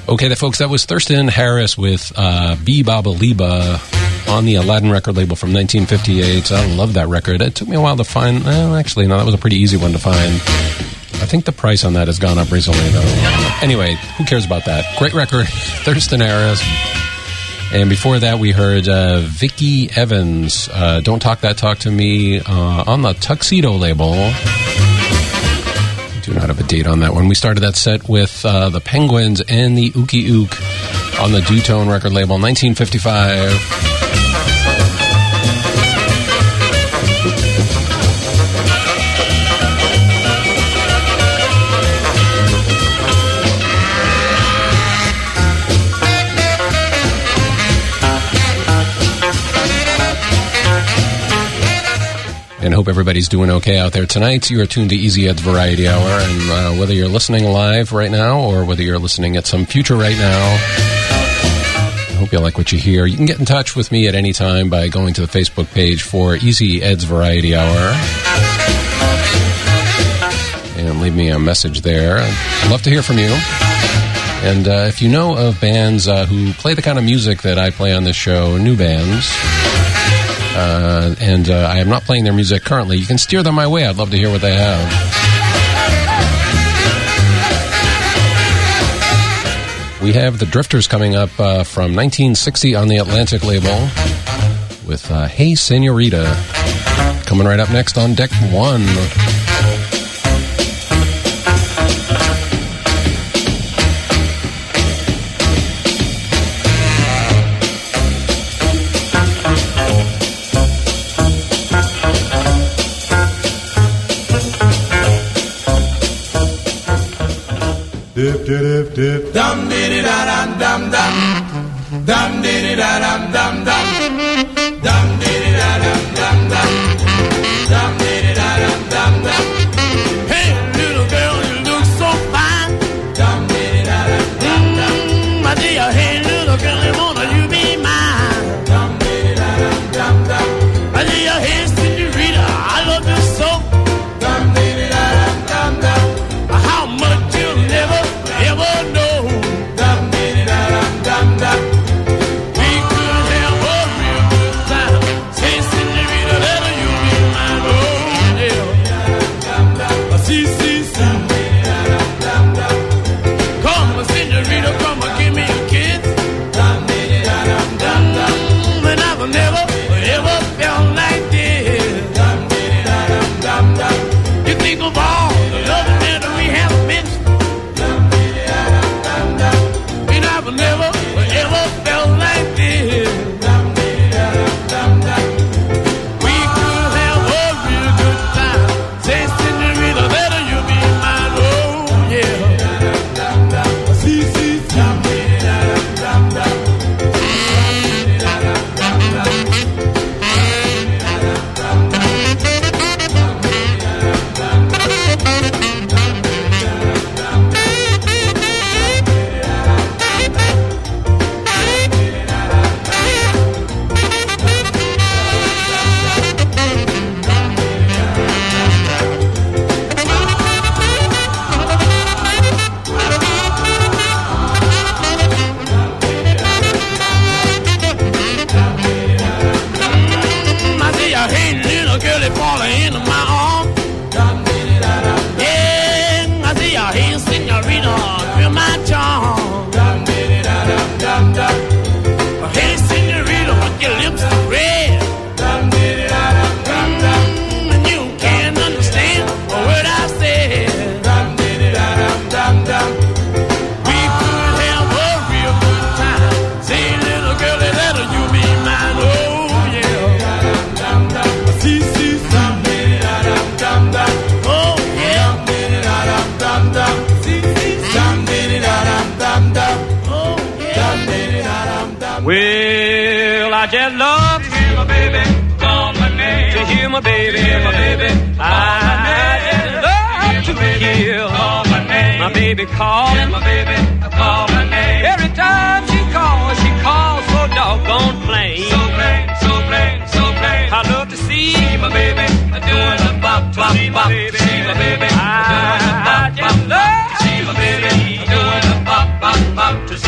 Okay, the folks, that was Thurston Harris with uh, Bee Baba Liba on the Aladdin record label from nineteen fifty-eight. I love that record. It took me a while to find. Well, actually, no, that was a pretty easy one to find. I think the price on that has gone up recently, though. Anyway, who cares about that? Great record, Thurston Harris. And before that, we heard uh, Vicki Evans, uh, Don't Talk That Talk to Me, uh, on the Tuxedo label. Do not have a date on that one. We started that set with uh, the Penguins and the Ookie Ook on the Dutone record label, nineteen fifty-five. And hope everybody's doing okay out there tonight. You are tuned to Easy Ed's Variety Hour, and uh, whether you're listening live right now or whether you're listening at some future right now, I hope you like what you hear. You can get in touch with me at any time by going to the Facebook page for Easy Ed's Variety Hour and leave me a message there. I'd love to hear from you. And uh, if you know of bands uh, who play the kind of music that I play on this show, new bands, Uh, and uh, I am not playing their music currently, you can steer them my way. I'd love to hear what they have. We have the Drifters coming up uh, from nineteen sixty on the Atlantic label with uh, Hey Senorita. Coming right up next on Deck One. Dip, dip, dip, dum diddy da dum dum dum, dum diddy da dum dum dum, dum diddy da dum dum dum, dum diddy da dum dum dum. Hey, little girl, you look so fine. Dum diddy da dum dum dum. My dear, hey, little girl, you wanna you be mine? Dum diddy da dum dum dum. My dear, hey, senorita, I love you so. Dum diddy da dum dum dum. How much you'll never ever know. Dum diddy da dum dum dum. We could have a real good time. Say, senorita, that you'll be mine. Oh, yeah. See, see, see. Come, senorita, come and give me a kiss. Dum diddy da dum dum dum. And I've never ever felt like this. Dum diddy da dum dum dum. You think of all the love that we have missed. I've never, ever felt like this. We could have a real good time. Say, senorita, better you be mine. Oh, yeah. See, see, see. Falling into my arms. Yeah, I see your hand, senorita, feel my charm. Hey, senorita, with your lips red. Mm, and you can't understand a word I said. We could have a real good time. Say, little girlie, let you be mine. Oh, yeah. See, see. Well, I just love to hear my baby call my name. To hear my baby, hear my baby. I just love to hear my name. My baby calling, my baby call my name. Every time she calls, she calls so doggone plain. So plain, so plain, so plain. I love to see my baby doing the bop, bop, bop. See my baby doing the bop, bop, bop. See my baby doing the bop, bop, bop. To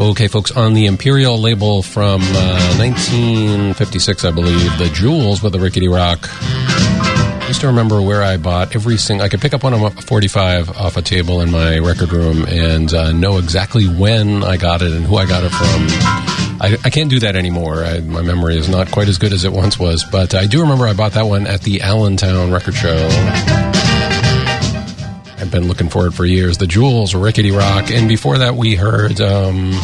Okay, folks, on the Imperial label from uh, nineteen fifty-six, I believe, The Jewels with the Rickety Rock. I used to remember where I bought every single... I could pick up one of a forty-five off a table in my record room and uh, know exactly when I got it and who I got it from. I, I can't do that anymore. I, my memory is not quite as good as it once was, but I do remember I bought that one at the Allentown Record Show. I've been looking for it for years. The Jewels, Rickety Rock, and before that we heard um,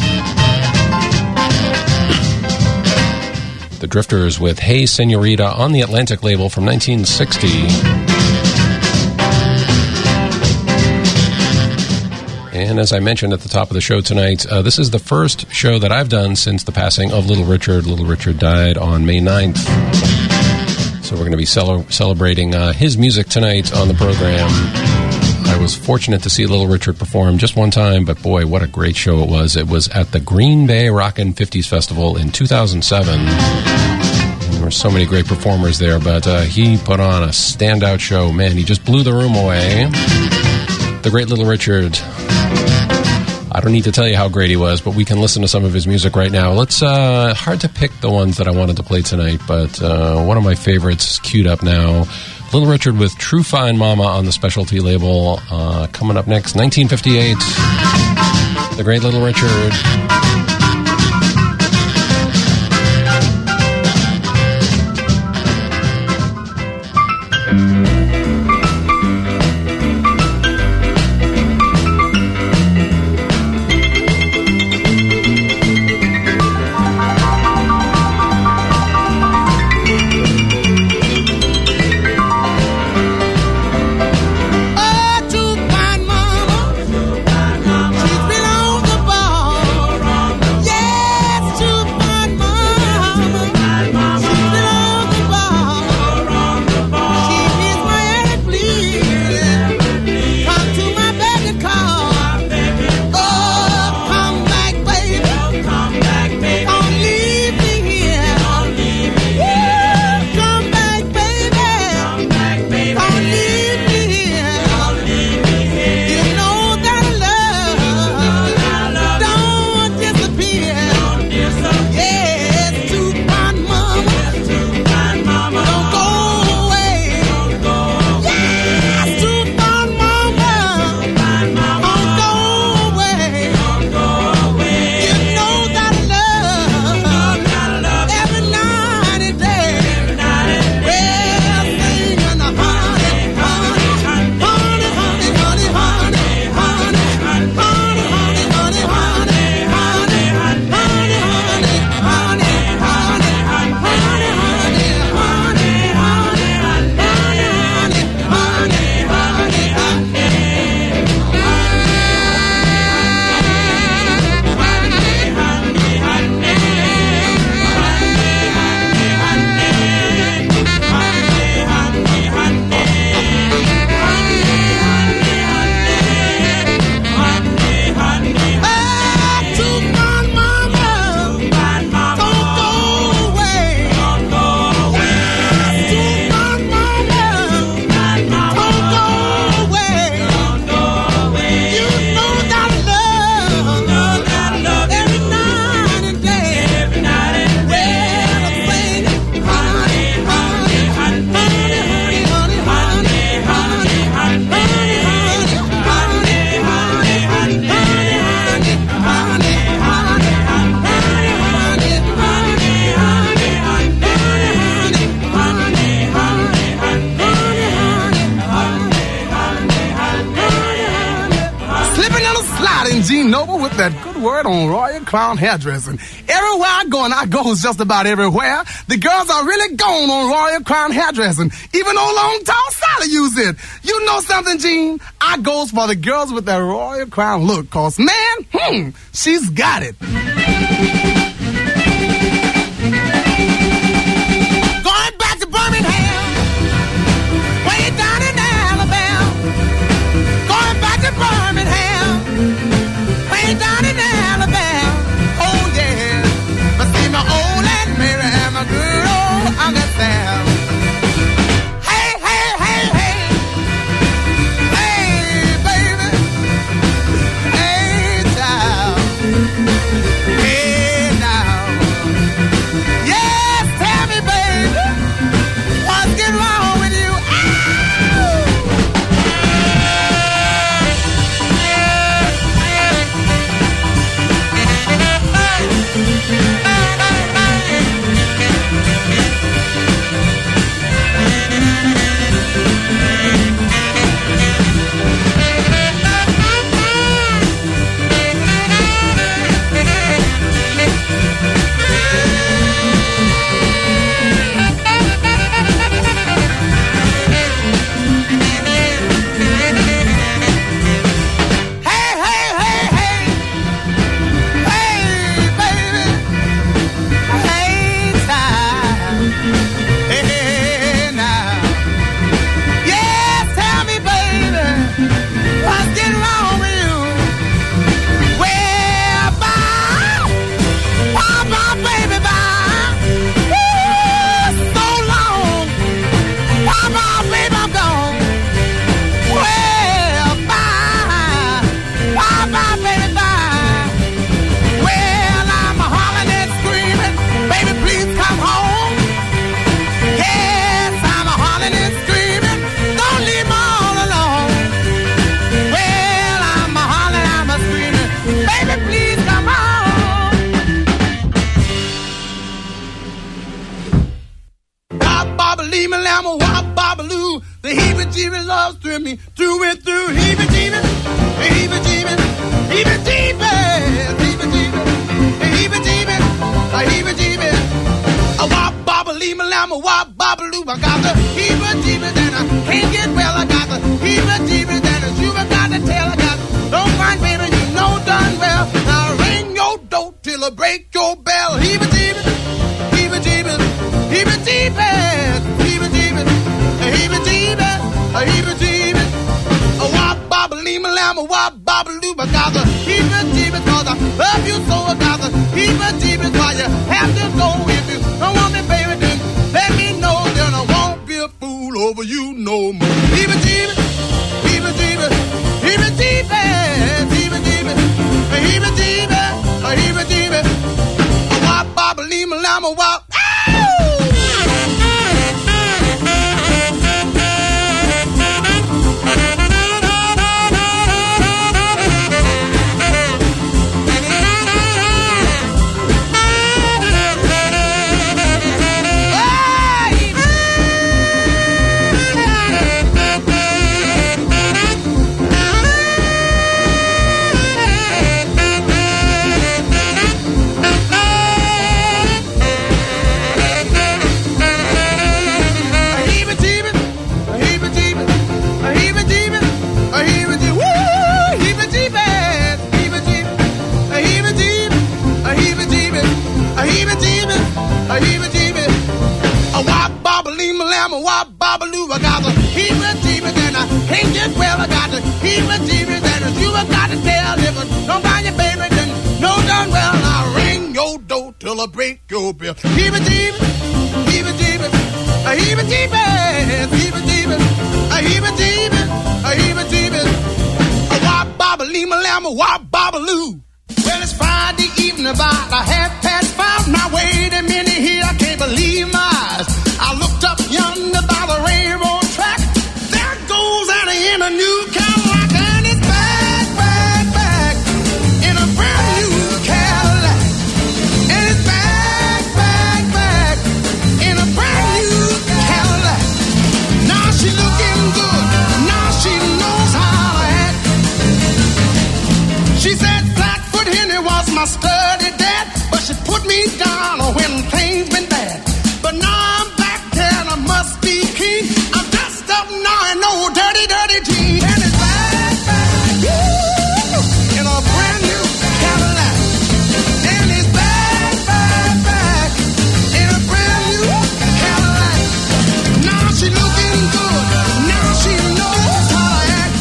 the Drifters with Hey Senorita on the Atlantic label from nineteen sixty. And as I mentioned at the top of the show tonight, uh, this is the first show that I've done since the passing of Little Richard. Little Richard died on May ninth. So we're going to be cel- celebrating uh, his music tonight on the program. I was fortunate to see Little Richard perform just one time, but boy, what a great show it was. It was at the Green Bay Rockin' fifties Festival in two thousand seven. There were so many great performers there, but uh, he put on a standout show. Man, he just blew the room away. The great Little Richard. I don't need to tell you how great he was, but we can listen to some of his music right now. Let's, uh, hard to pick the ones that I wanted to play tonight, but uh, one of my favorites is queued up now. Little Richard with True Fine Mama on the Specialty label. Uh, coming up next, nineteen fifty-eight. The great Little Richard. Crown hairdressing. Everywhere I go, and I goes just about everywhere, the girls are really gone on Royal Crown hairdressing. Even old Long Tall Sally use it. You know something, Gene? I goes for the girls with that Royal Crown look, cause man, hmm, she's got it. Going back to Birmingham, way down in Alabama. Going back to Birmingham, way down in Alabama. My old Aunt Mary and my good old Uncle Sam. Hey, hey, hey, hey. Hey, baby. Hey, child. bobble-lee, me lamb, wop, bobble-loo. The heebie-jeebie loves through me, through and through. Heebie-jeebie, heebie-jeebie, heebie-jeebie, heebie-jeebie, heebie-jeebie, heebie-jeebie. A wop, bobble-lee, me lamb, wop, bobble-loo. I got the heebie-jeebie, then I can't get well. I got the heebie-jeebie, then as you got to tell. I got, don't mind, baby, you know done well. Now ring your door till I break your bell. Heebie-jeebie, heebie-jeebie, heebie-jeebie, heebie-jeebie, heebie-jeebie, heebie-jeebie. A wop, bobble-lee, me lamb, a wop, bobble-loo. I got the heebie-jeebie, cause I love you so. I got the heebie-jeebie, cause you have to go. If you don't want me, baby, then let me know. Then I won't be a fool over you no more. Heebie-jeebie, heebie-jeebie, heebie-jeebie, heebie-jeebie, heebie-jeebie, heebie-jeebie. A wop, bobble-lee, me lamb, a wop. I got the heebie-jeebies and I can't get well. I got the heebie-jeebies and you got to tell. If I don't find you, baby, then no done well. I'll ring your door till I break your bill. Heebie-jeebies, heebie-jeebies, a heebie-jeebies, heebie-jeebies, a heebie-jeebies, a heebie-jeebies. A wop-bobble-lee, my lamb, a wop-bobble-loo. Well, it's Friday evening about a half past five. Now wait a minute here, I can't believe my eyes. I looked up yonder by the railroad track. There goes Annie in a new Cadillac, and it's back, back, back in a brand new Cadillac. And it's back, back, back in a brand new Cadillac. Now she looking good. Now she knows how to act. She said Flatfoot Henry was my sturdy dad, but she put me down when things been bad. But now I'm back there and I must be keen. I'm dressed up now in no dirty, dirty jeans. And it's back, back, woo, in a brand new Cadillac. And it's back, back, back in a brand new Cadillac. Now she looking good. Now she knows how to act.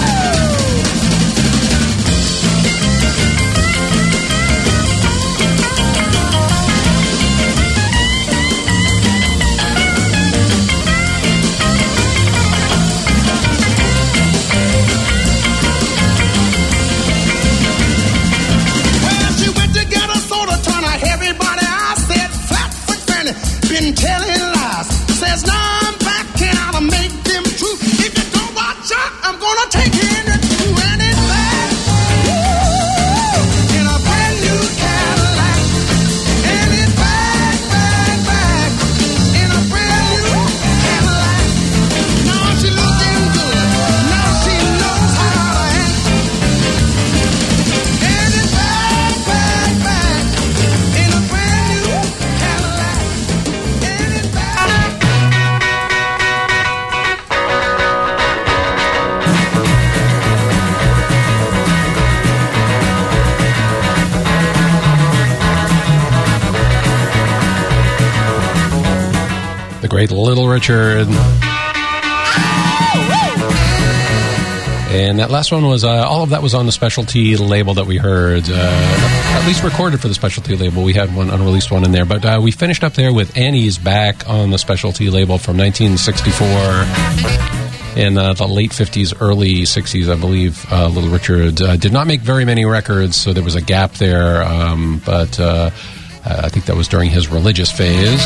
Been telling lies. Says now I'm back and I'll make them true. If you don't watch out, I'm gonna take you in the two. And it's back, woo, in a brand new Cadillac. And it's back, back, back in a brand new Cadillac. Now she looking good. Now she knows how to act. And it's back, back, back in a brand new Cadillac. The great Little Richard. And that last one was, uh, all of that was on the specialty label that we heard, uh, at least recorded for the specialty label. We had one unreleased one in there. But uh, we finished up there with Annie's Back on the specialty label from nineteen sixty-four. In uh, the late fifties, early sixties, I believe, uh, Little Richard uh, did not make very many records, so there was a gap there. Um, but uh, I think that was during his religious phase.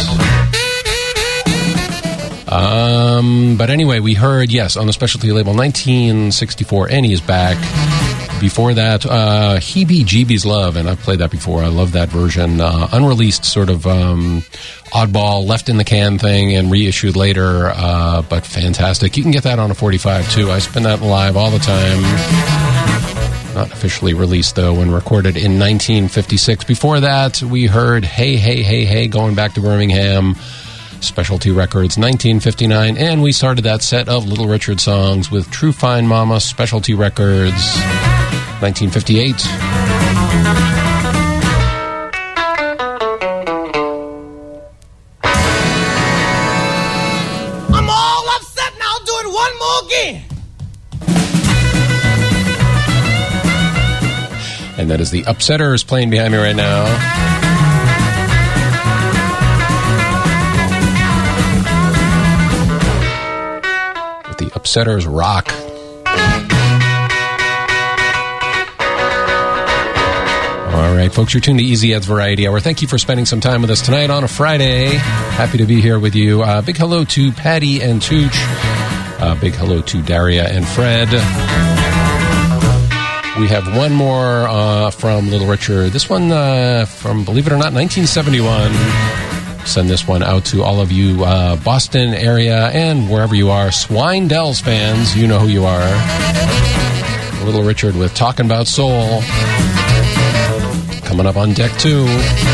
Um, but anyway, we heard, yes, on the specialty label, nineteen sixty-four, Annie is Back. Before that, uh, Heebie Jeebies Love, and I've played that before. I love that version. Uh, unreleased sort of um, oddball, left in the can thing and reissued later, uh, but fantastic. You can get that on a forty-five, too. I spin that live all the time. Not officially released, though, when recorded in nineteen fifty-six. Before that, we heard Hey, Hey, Hey, Hey, going back to Birmingham. Specialty Records, nineteen fifty-nine, and we started that set of Little Richard songs with True Fine Mama, Specialty Records, nineteen fifty-eight. I'm all upset and I'll do it one more again. And that is the Upsetters playing behind me right now. The Upsetters rock. All right, folks, you're tuned to Easy Ed's Variety Hour. Thank you for spending some time with us tonight on a Friday. Happy to be here with you. Uh, big hello to Patty and Tooch. Uh, big hello to Daria and Fred. We have one more uh, from Little Richard. This one uh, from, believe it or not, nineteen seventy-one. Send this one out to all of you uh, Boston area and wherever you are, Swindells fans. You know who you are. Little Richard with Talking About Soul. Coming up on deck two.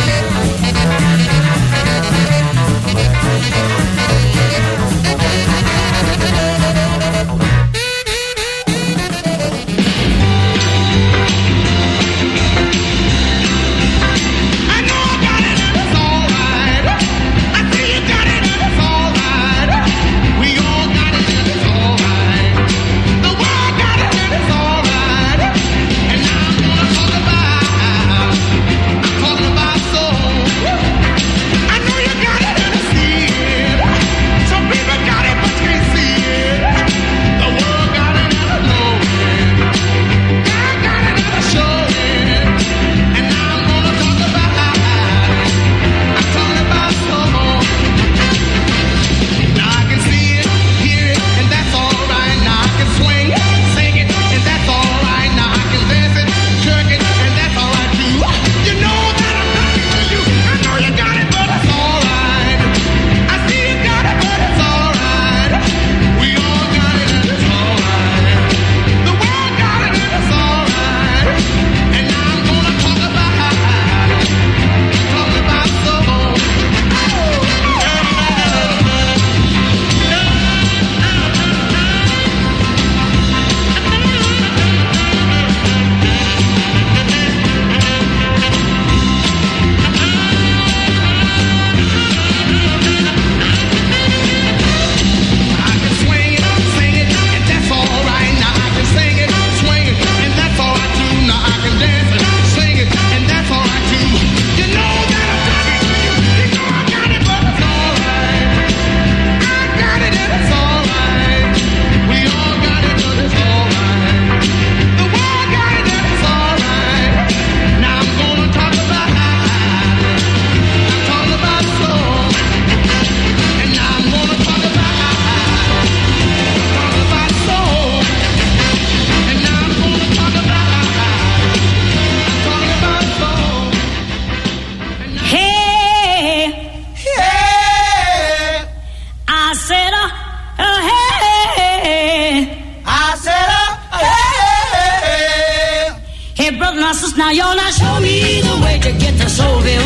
Now y'all now show me the way to get to Soulville.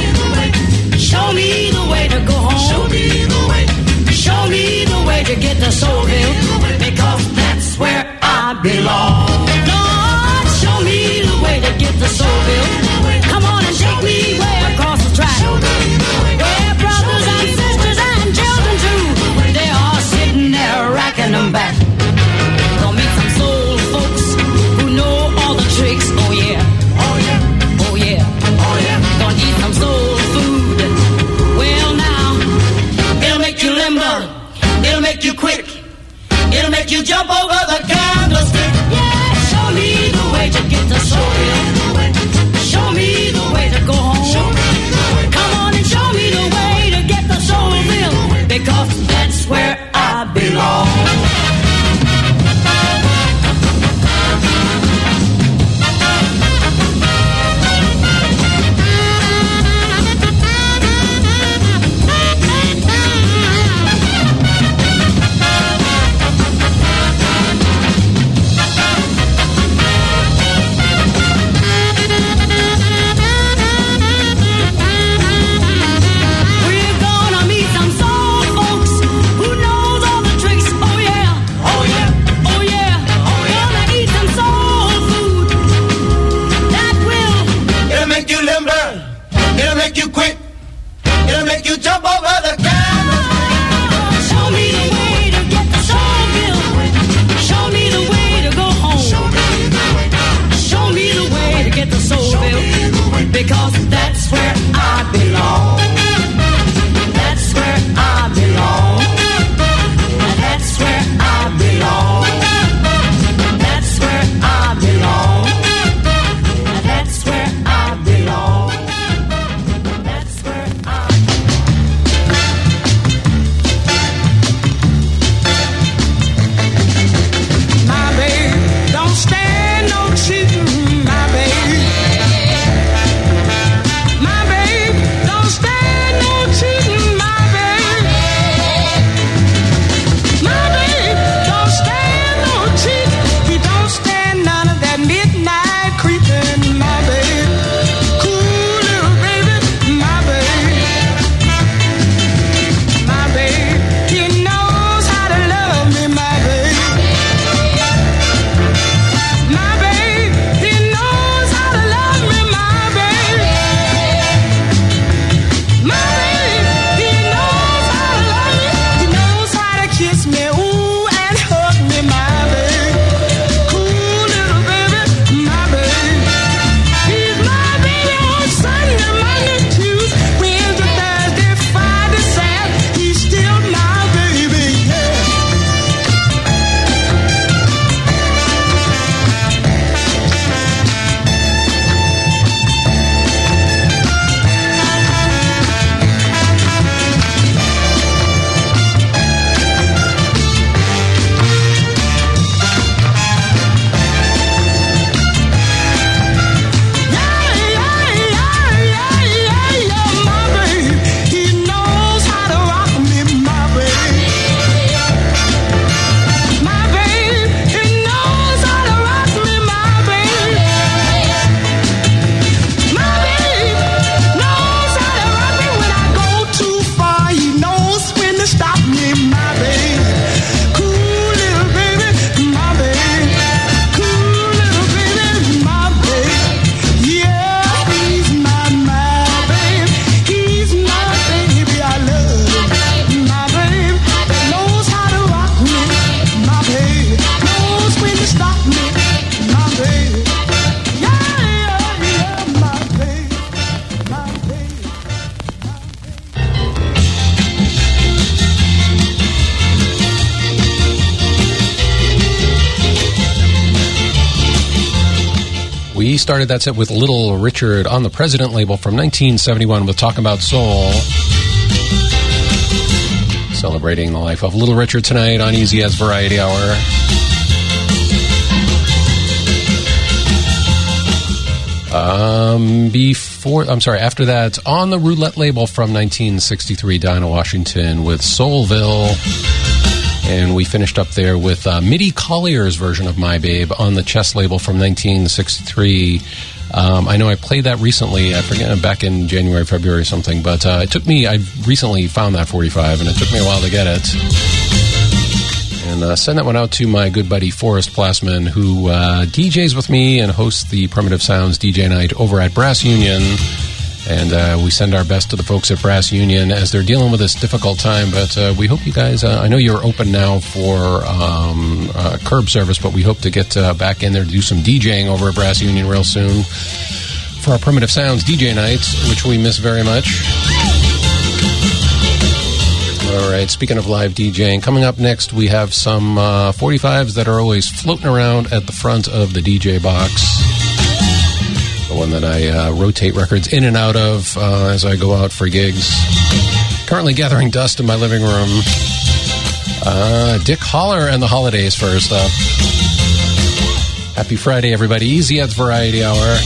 Show me the way to go home. Show me the way. Show me the way to get to Soulville. Because that's where I belong. Lord, show me the way to get to Soulville. Come on and take me way across the track. Where brothers and sisters and children too, they are sitting there racking them back. Gonna meet some soul folks who know all the tricks. Oh yeah. It'll make you quick. It'll make you jump over the candlestick. Yeah, show me the way to get to Soulville. Show me the way to go home. Come on and show me the way to get to Soulville. Because that's where I belong. We started that set with Little Richard on the President label from nineteen seventy-one with Talking About Soul. Celebrating the life of Little Richard tonight on Easy as Variety Hour. Um, before, I'm sorry, after that, on the Roulette label from nineteen sixty-three, Dinah Washington with Soulville. And we finished up there with uh, Mitty Collier's version of My Babe on the Chess label from nineteen sixty-three. Um, I know I played that recently, I forget, back in January, February or something, but uh, it took me, I recently found that forty-five, and it took me a while to get it. And uh, send that one out to my good buddy Forrest Plassman, who uh, D Js with me and hosts the Primitive Sounds D J Night over at Brass Union. And uh, we send our best to the folks at Brass Union as they're dealing with this difficult time. But uh, we hope you guys, uh, I know you're open now for um, uh, curb service, but we hope to get uh, back in there to do some DJing over at Brass Union real soon for our Primitive Sounds D J Nights, which we miss very much. All right, speaking of live DJing, coming up next we have some uh, forty-fives that are always floating around at the front of the D J box. The one that I uh, rotate records in and out of uh, as I go out for gigs. Currently gathering dust in my living room. Uh, Dick Holler and the Holidays first up. Happy Friday, everybody. Easy as Variety Hour.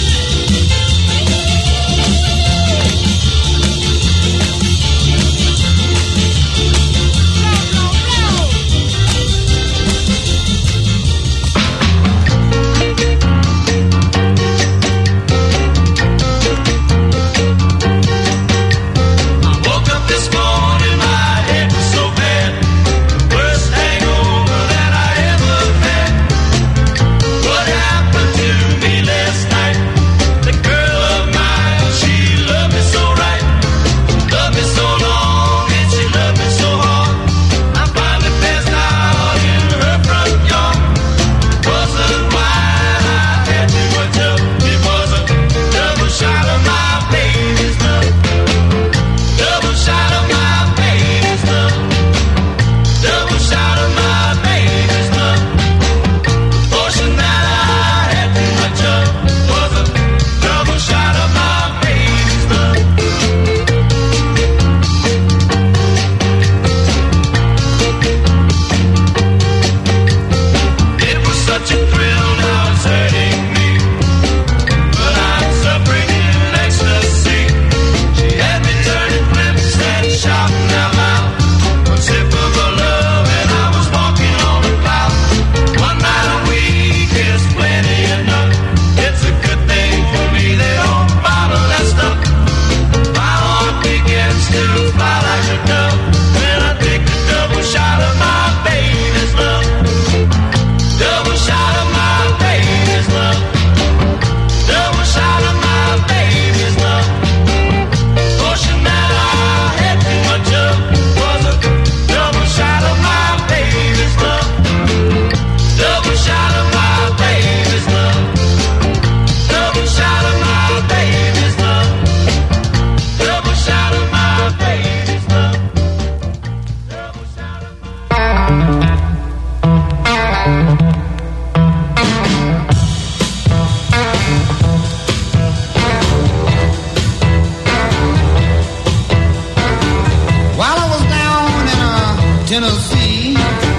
Tennessee.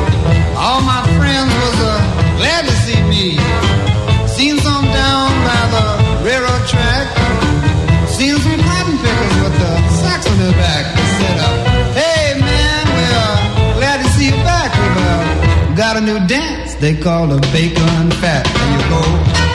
All my friends was uh, glad to see me. Seen some down by the railroad track. Seen some cotton pickers with the sacks on their back. They said, uh, hey man, we're uh, glad to see you back. We've uh, got a new dance they call the bacon fat. There you go.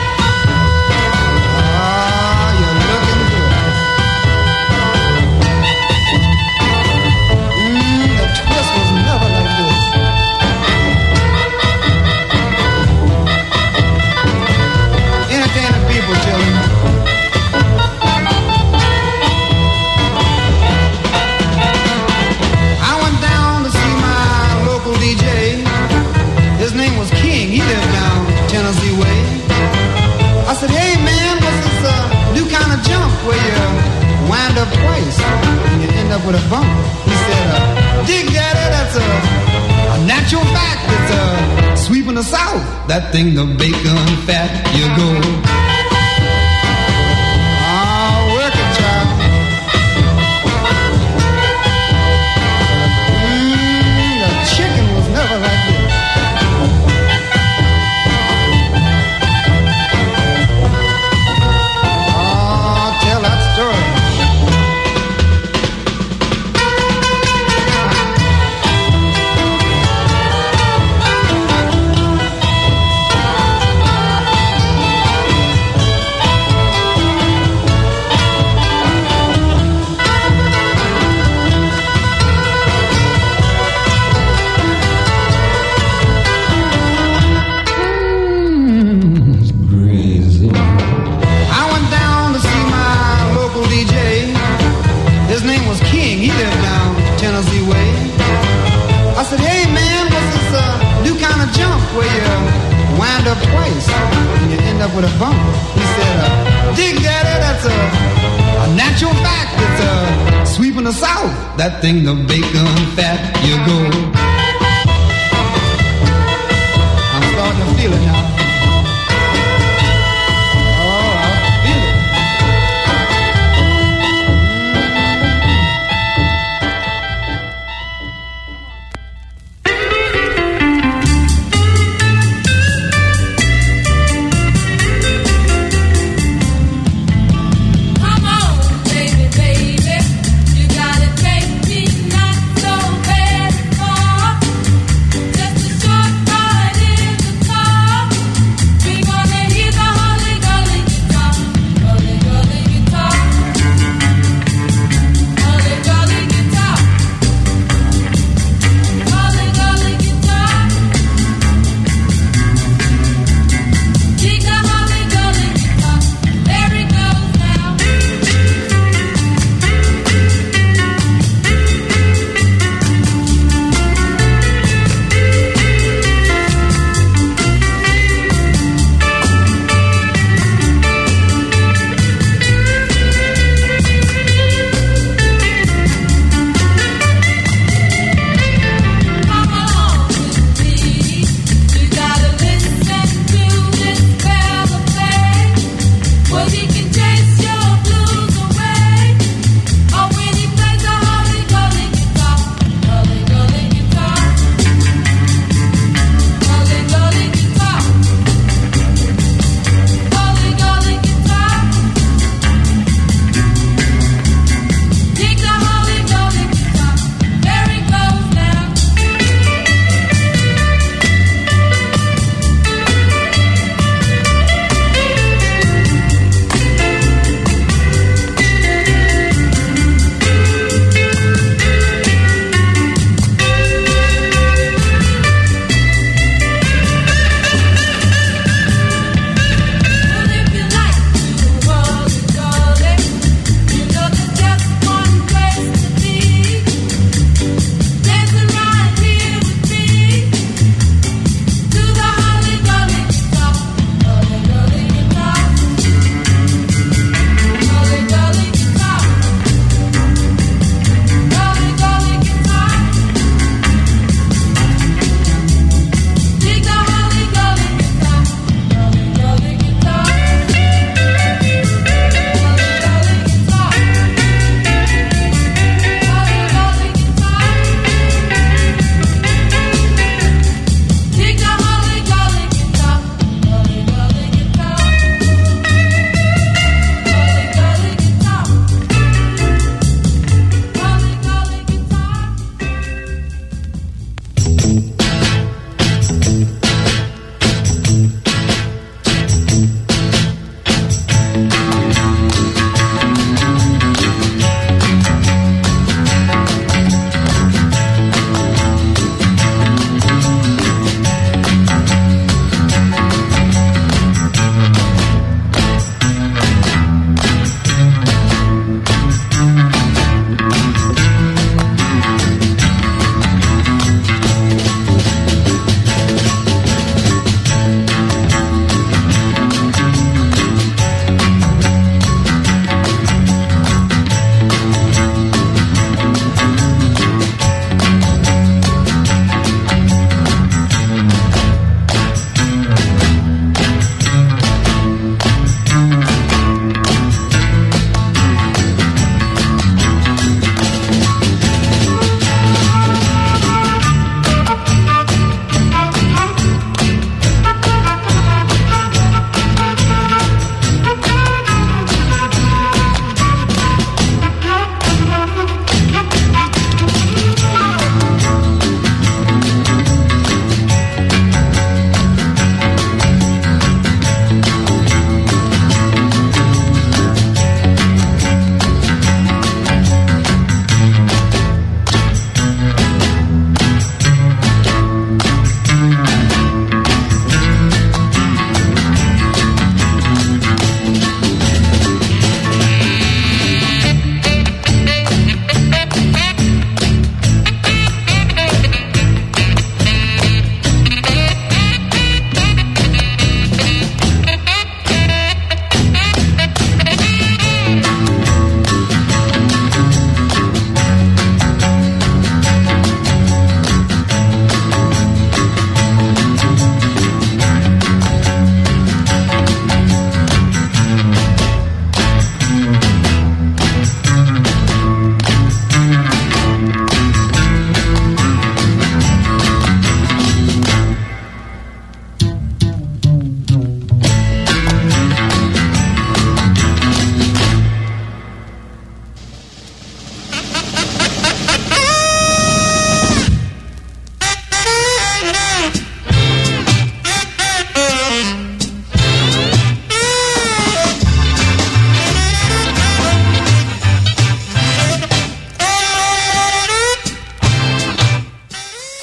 Where you wind up twice and you end up with a bump. He said, uh, dig daddy, that's a, a natural fact. It's uh, sweeping the South. That thing, the bacon fat, you go. said, hey man, what's this uh, new kind of jump where you wind up twice and you end up with a bump? He said, uh, dig daddy, that's a, a natural fact. It's uh, sweeping the south. That thing, the bacon fat, you go. I'm starting to feel it now. Baby, you gotta take me not so bad for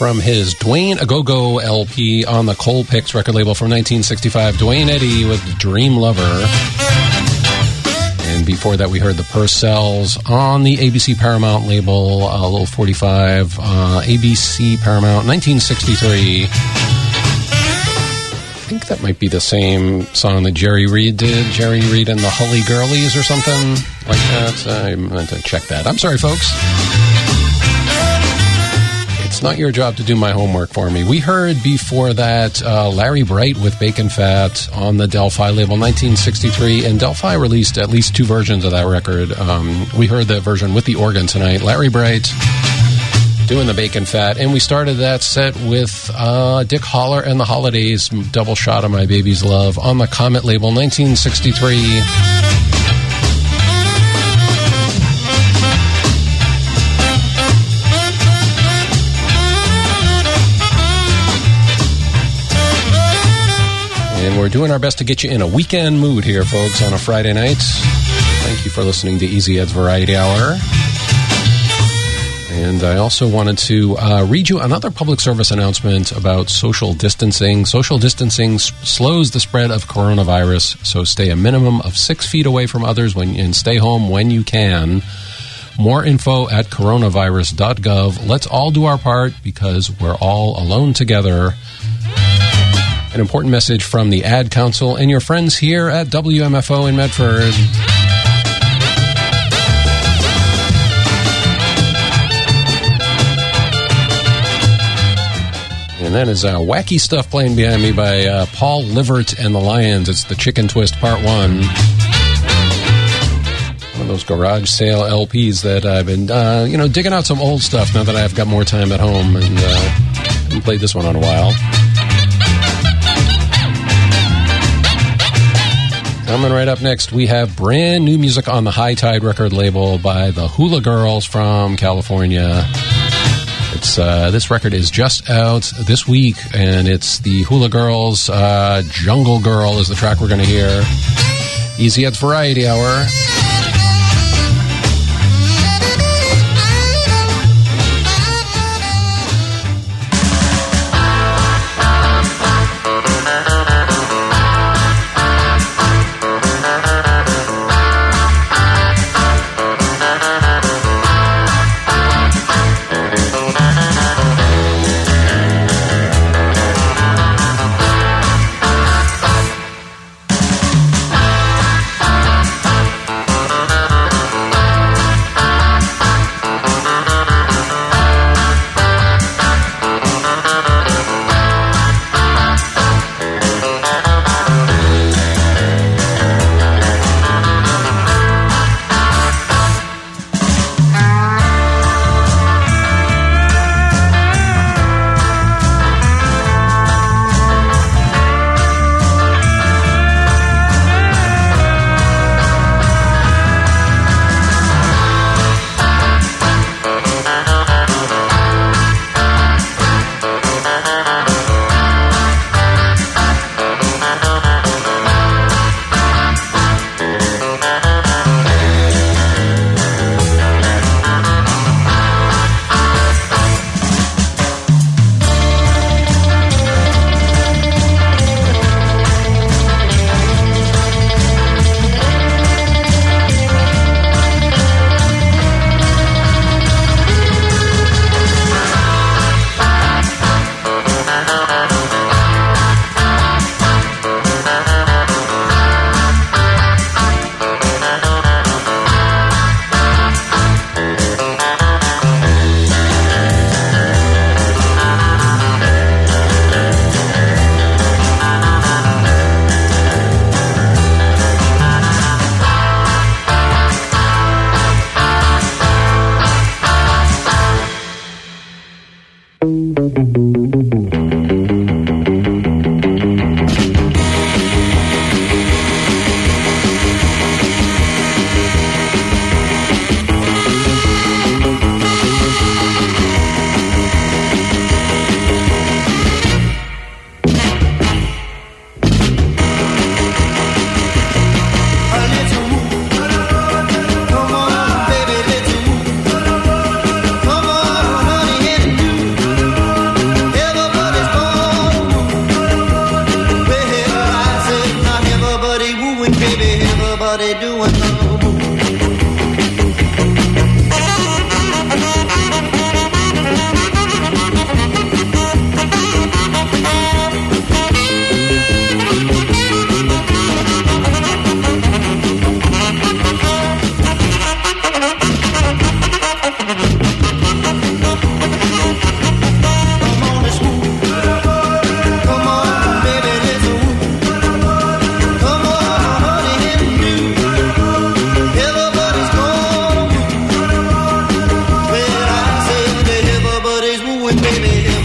from his Dwayne Agogo L P on the Cole Picks record label from nineteen sixty-five. Dwayne Eddy with Dream Lover. And before that, we heard the Purcells on the A B C Paramount label, uh, Little forty-five, uh, A B C Paramount, nineteen sixty-three. I think that might be the same song that Jerry Reed did. Jerry Reed and the Hully Girlies or something like that. I meant to check that. I'm sorry, folks. It's not your job to do my homework for me. We heard before that uh, Larry Bright with Bacon Fat on the Delphi label, nineteen sixty-three, and Delphi released at least two versions of that record. Um, we heard that version with the organ tonight. Larry Bright doing the Bacon Fat, and we started that set with uh, Dick Holler and the Holidays, Double Shot of My Baby's Love on the Comet label, nineteen sixty-three. And we're doing our best to get you in a weekend mood here, folks, on a Friday night. Thank you for listening to Easy Ed's Variety Hour. And I also wanted to uh, read you another public service announcement about social distancing. Social distancing s- slows the spread of coronavirus, so stay a minimum of six feet away from others when, and stay home when you can. More info at coronavirus dot gov. Let's all do our part because we're all alone together. An important message from the Ad Council and your friends here at W M F O in Medford. And that is uh, wacky stuff playing behind me by uh, Paul Livert and the Lions. It's the Chicken Twist Part one. One of those garage sale L Ps that I've been, uh, you know, digging out some old stuff now that I've got more time at home. And uh, haven't played this one in a while. Coming right up next, we have brand new music on the High Tide record label by the Hula Girls from California. It's uh, this record is just out this week, and it's the Hula Girls. Uh, Jungle Girl is the track we're going to hear. Easy Ed's Variety Hour.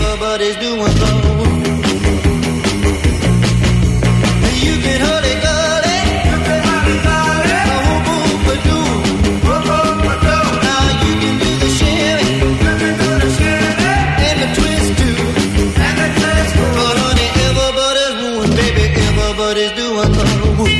everybody's doing so. You can hurry, gully. You can hurry, gully. Oh, oh, but do. Oh, oh, but do. Now you can do the shimmy. You can do the shimmy. And the twist too. And the twist too. But honey, everybody's moving, baby. Everybody's doing so.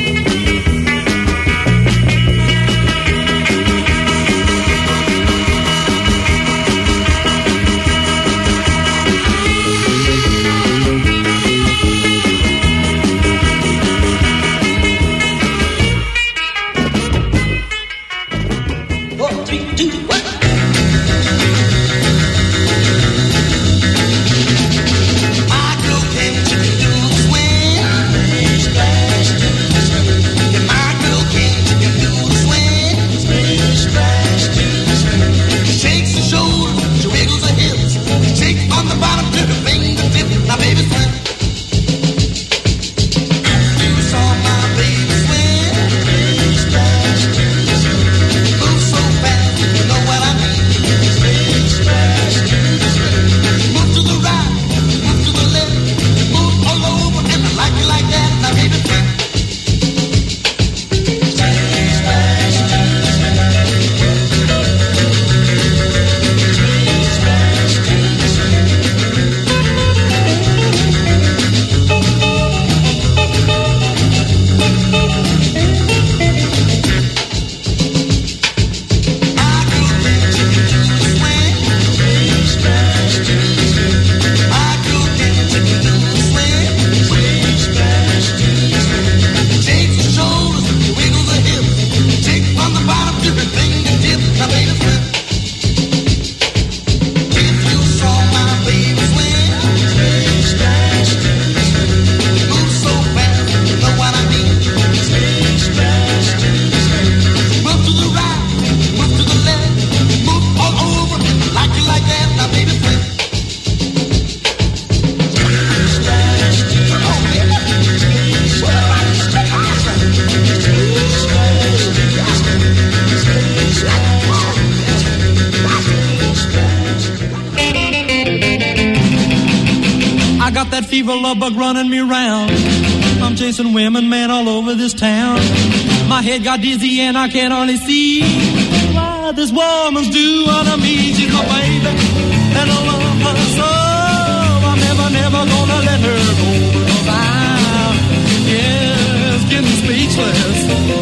Bug running me round. I'm chasing women, man, all over this town. My head got dizzy and I can hardly see why this woman's doing to me. She's my baby and I love her so. I'm never, never gonna let her go because I'm, yes, getting speechless.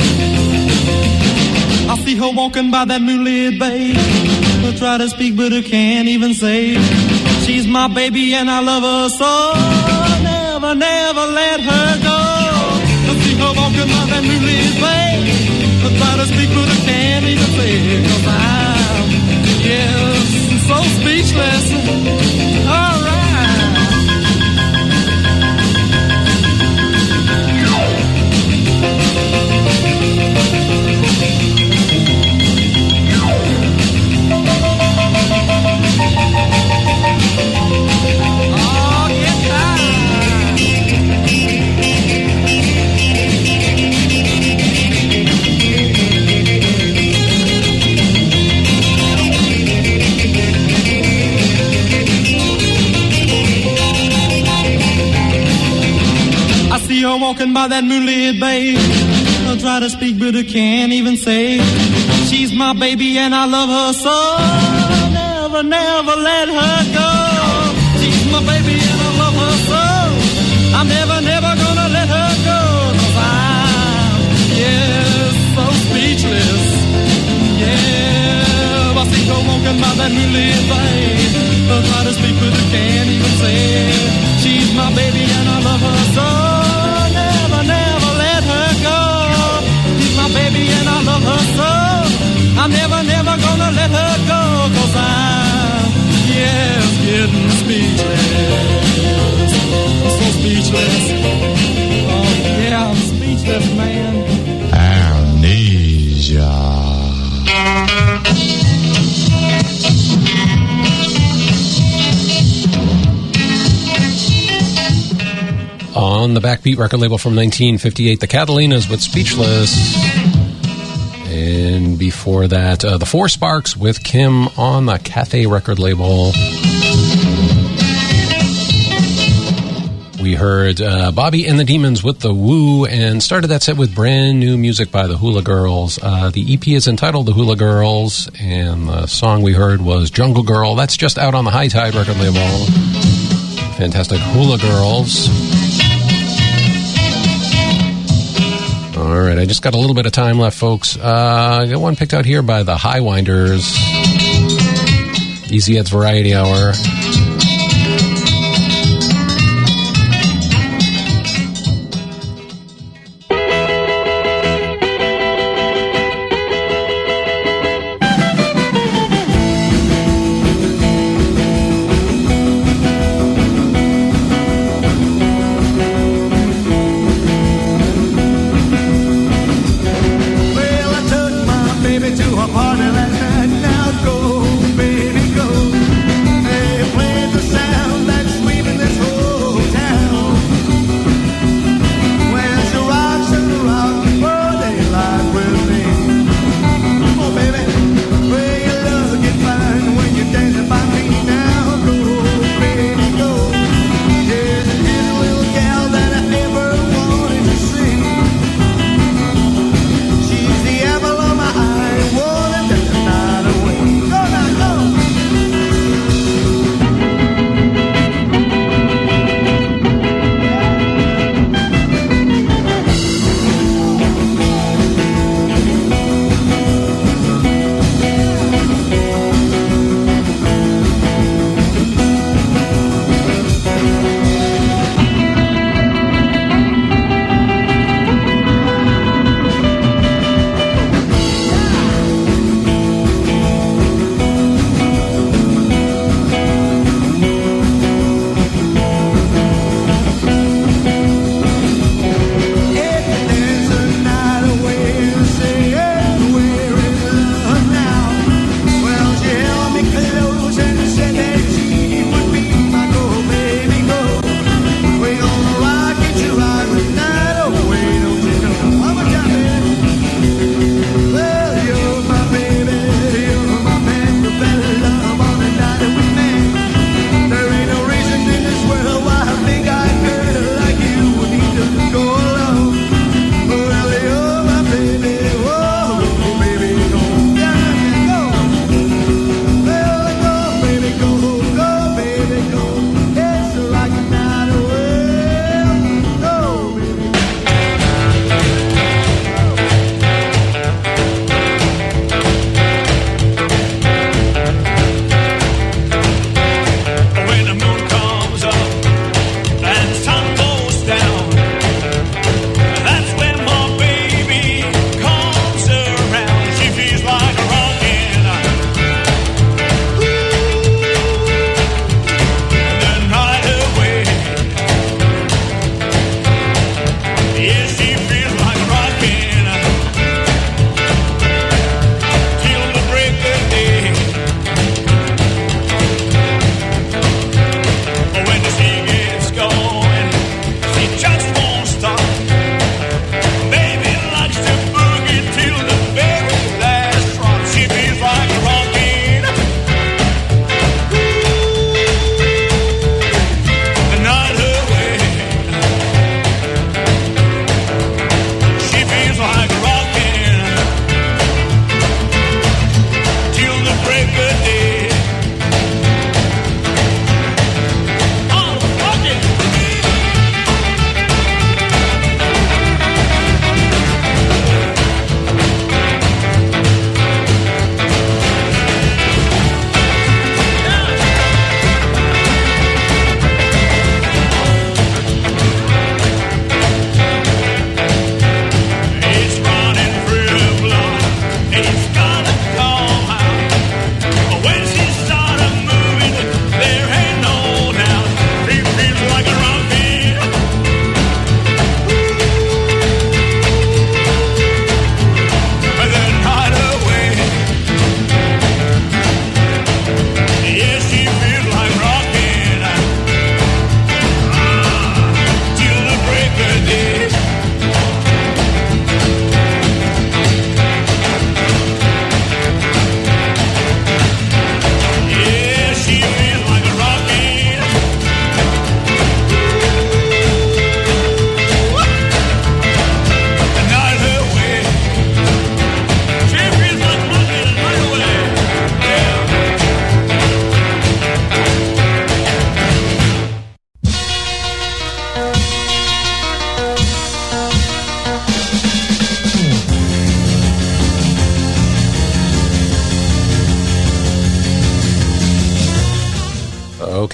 I see her walking by that moonlit bay. I try to speak but I can't even say she's my baby and I love her so. Never, never let her go. I see her walking by that moonlit bay. I try to speak but I can't even say it. Cause I'm, yes, so speechless. All right. Walking by that moonlit bay, I try to speak but I can't even say she's my baby and I love her so. Never, never let her go. She's my baby and I love her so. I'm never, never gonna let her go. Cause I'm, yes, so speechless. Yeah, I see her walking by that moonlit bay. I try to speak but I can't even say she's my baby and I love her so. Baby, and I love her so. I'm never, never gonna let her go. Cause I'm, yes, getting speechless. I'm so speechless. Oh, yeah, I'm speechless, man. Amnesia. On the Backbeat record label from nineteen fifty-eight, the Catalinas with Speechless. And before that, uh, the Four Sparks with Kim on the Cathay record label. We heard uh, Bobby and the Demons with The Woo, and started that set with brand new music by the Hula Girls. Uh, the E P is entitled The Hula Girls, and the song we heard was Jungle Girl. That's just out on the High Tide record label. Fantastic Hula Girls. All right, I just got a little bit of time left, folks. Uh, I got one picked out here by the Highwinders. Easy Ed's Variety Hour. Party last night, now go, baby, go. Hey,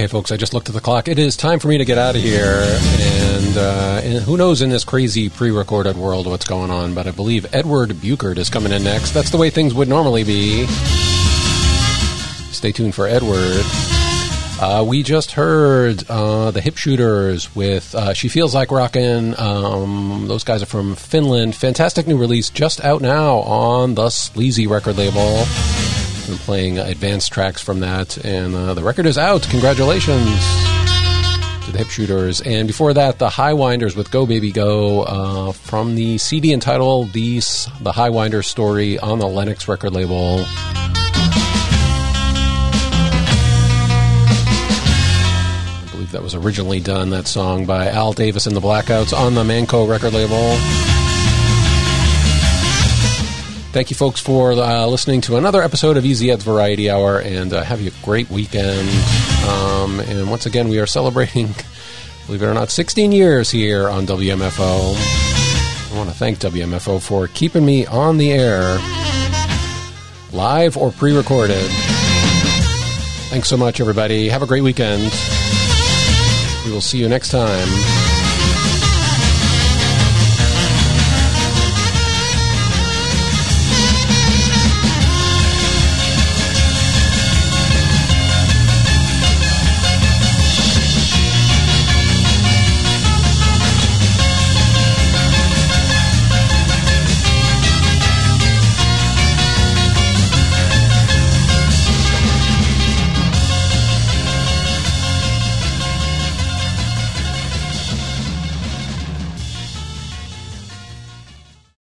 Okay, folks, I just looked at the clock. It is time for me to get out of here. And, uh, and who knows in this crazy pre-recorded world what's going on, but I believe Edward Buchert is coming in next. That's the way things would normally be. Stay tuned for Edward. Uh, we just heard uh, the Hip Shooters with uh, She Feels Like Rockin'. Um, those guys are from Finland. Fantastic new release just out now on the Sleazy record label. Been playing advanced tracks from that, and uh, the record is out. Congratulations to the Hip Shooters. And before that, the Highwinders with Go Baby Go uh, from the C D entitled the, the Highwinders Story on the Lennox record label. I believe that was originally done, that song, by Al Davis and the Blackouts on the Manco record label. Thank you, folks, for uh, listening to another episode of Easy Ed's Variety Hour, and uh, have you a great weekend. Um, and once again, we are celebrating, believe it or not, sixteen years here on W M F O. I want to thank W M F O for keeping me on the air, live or pre-recorded. Thanks so much, everybody. Have a great weekend. We will see you next time.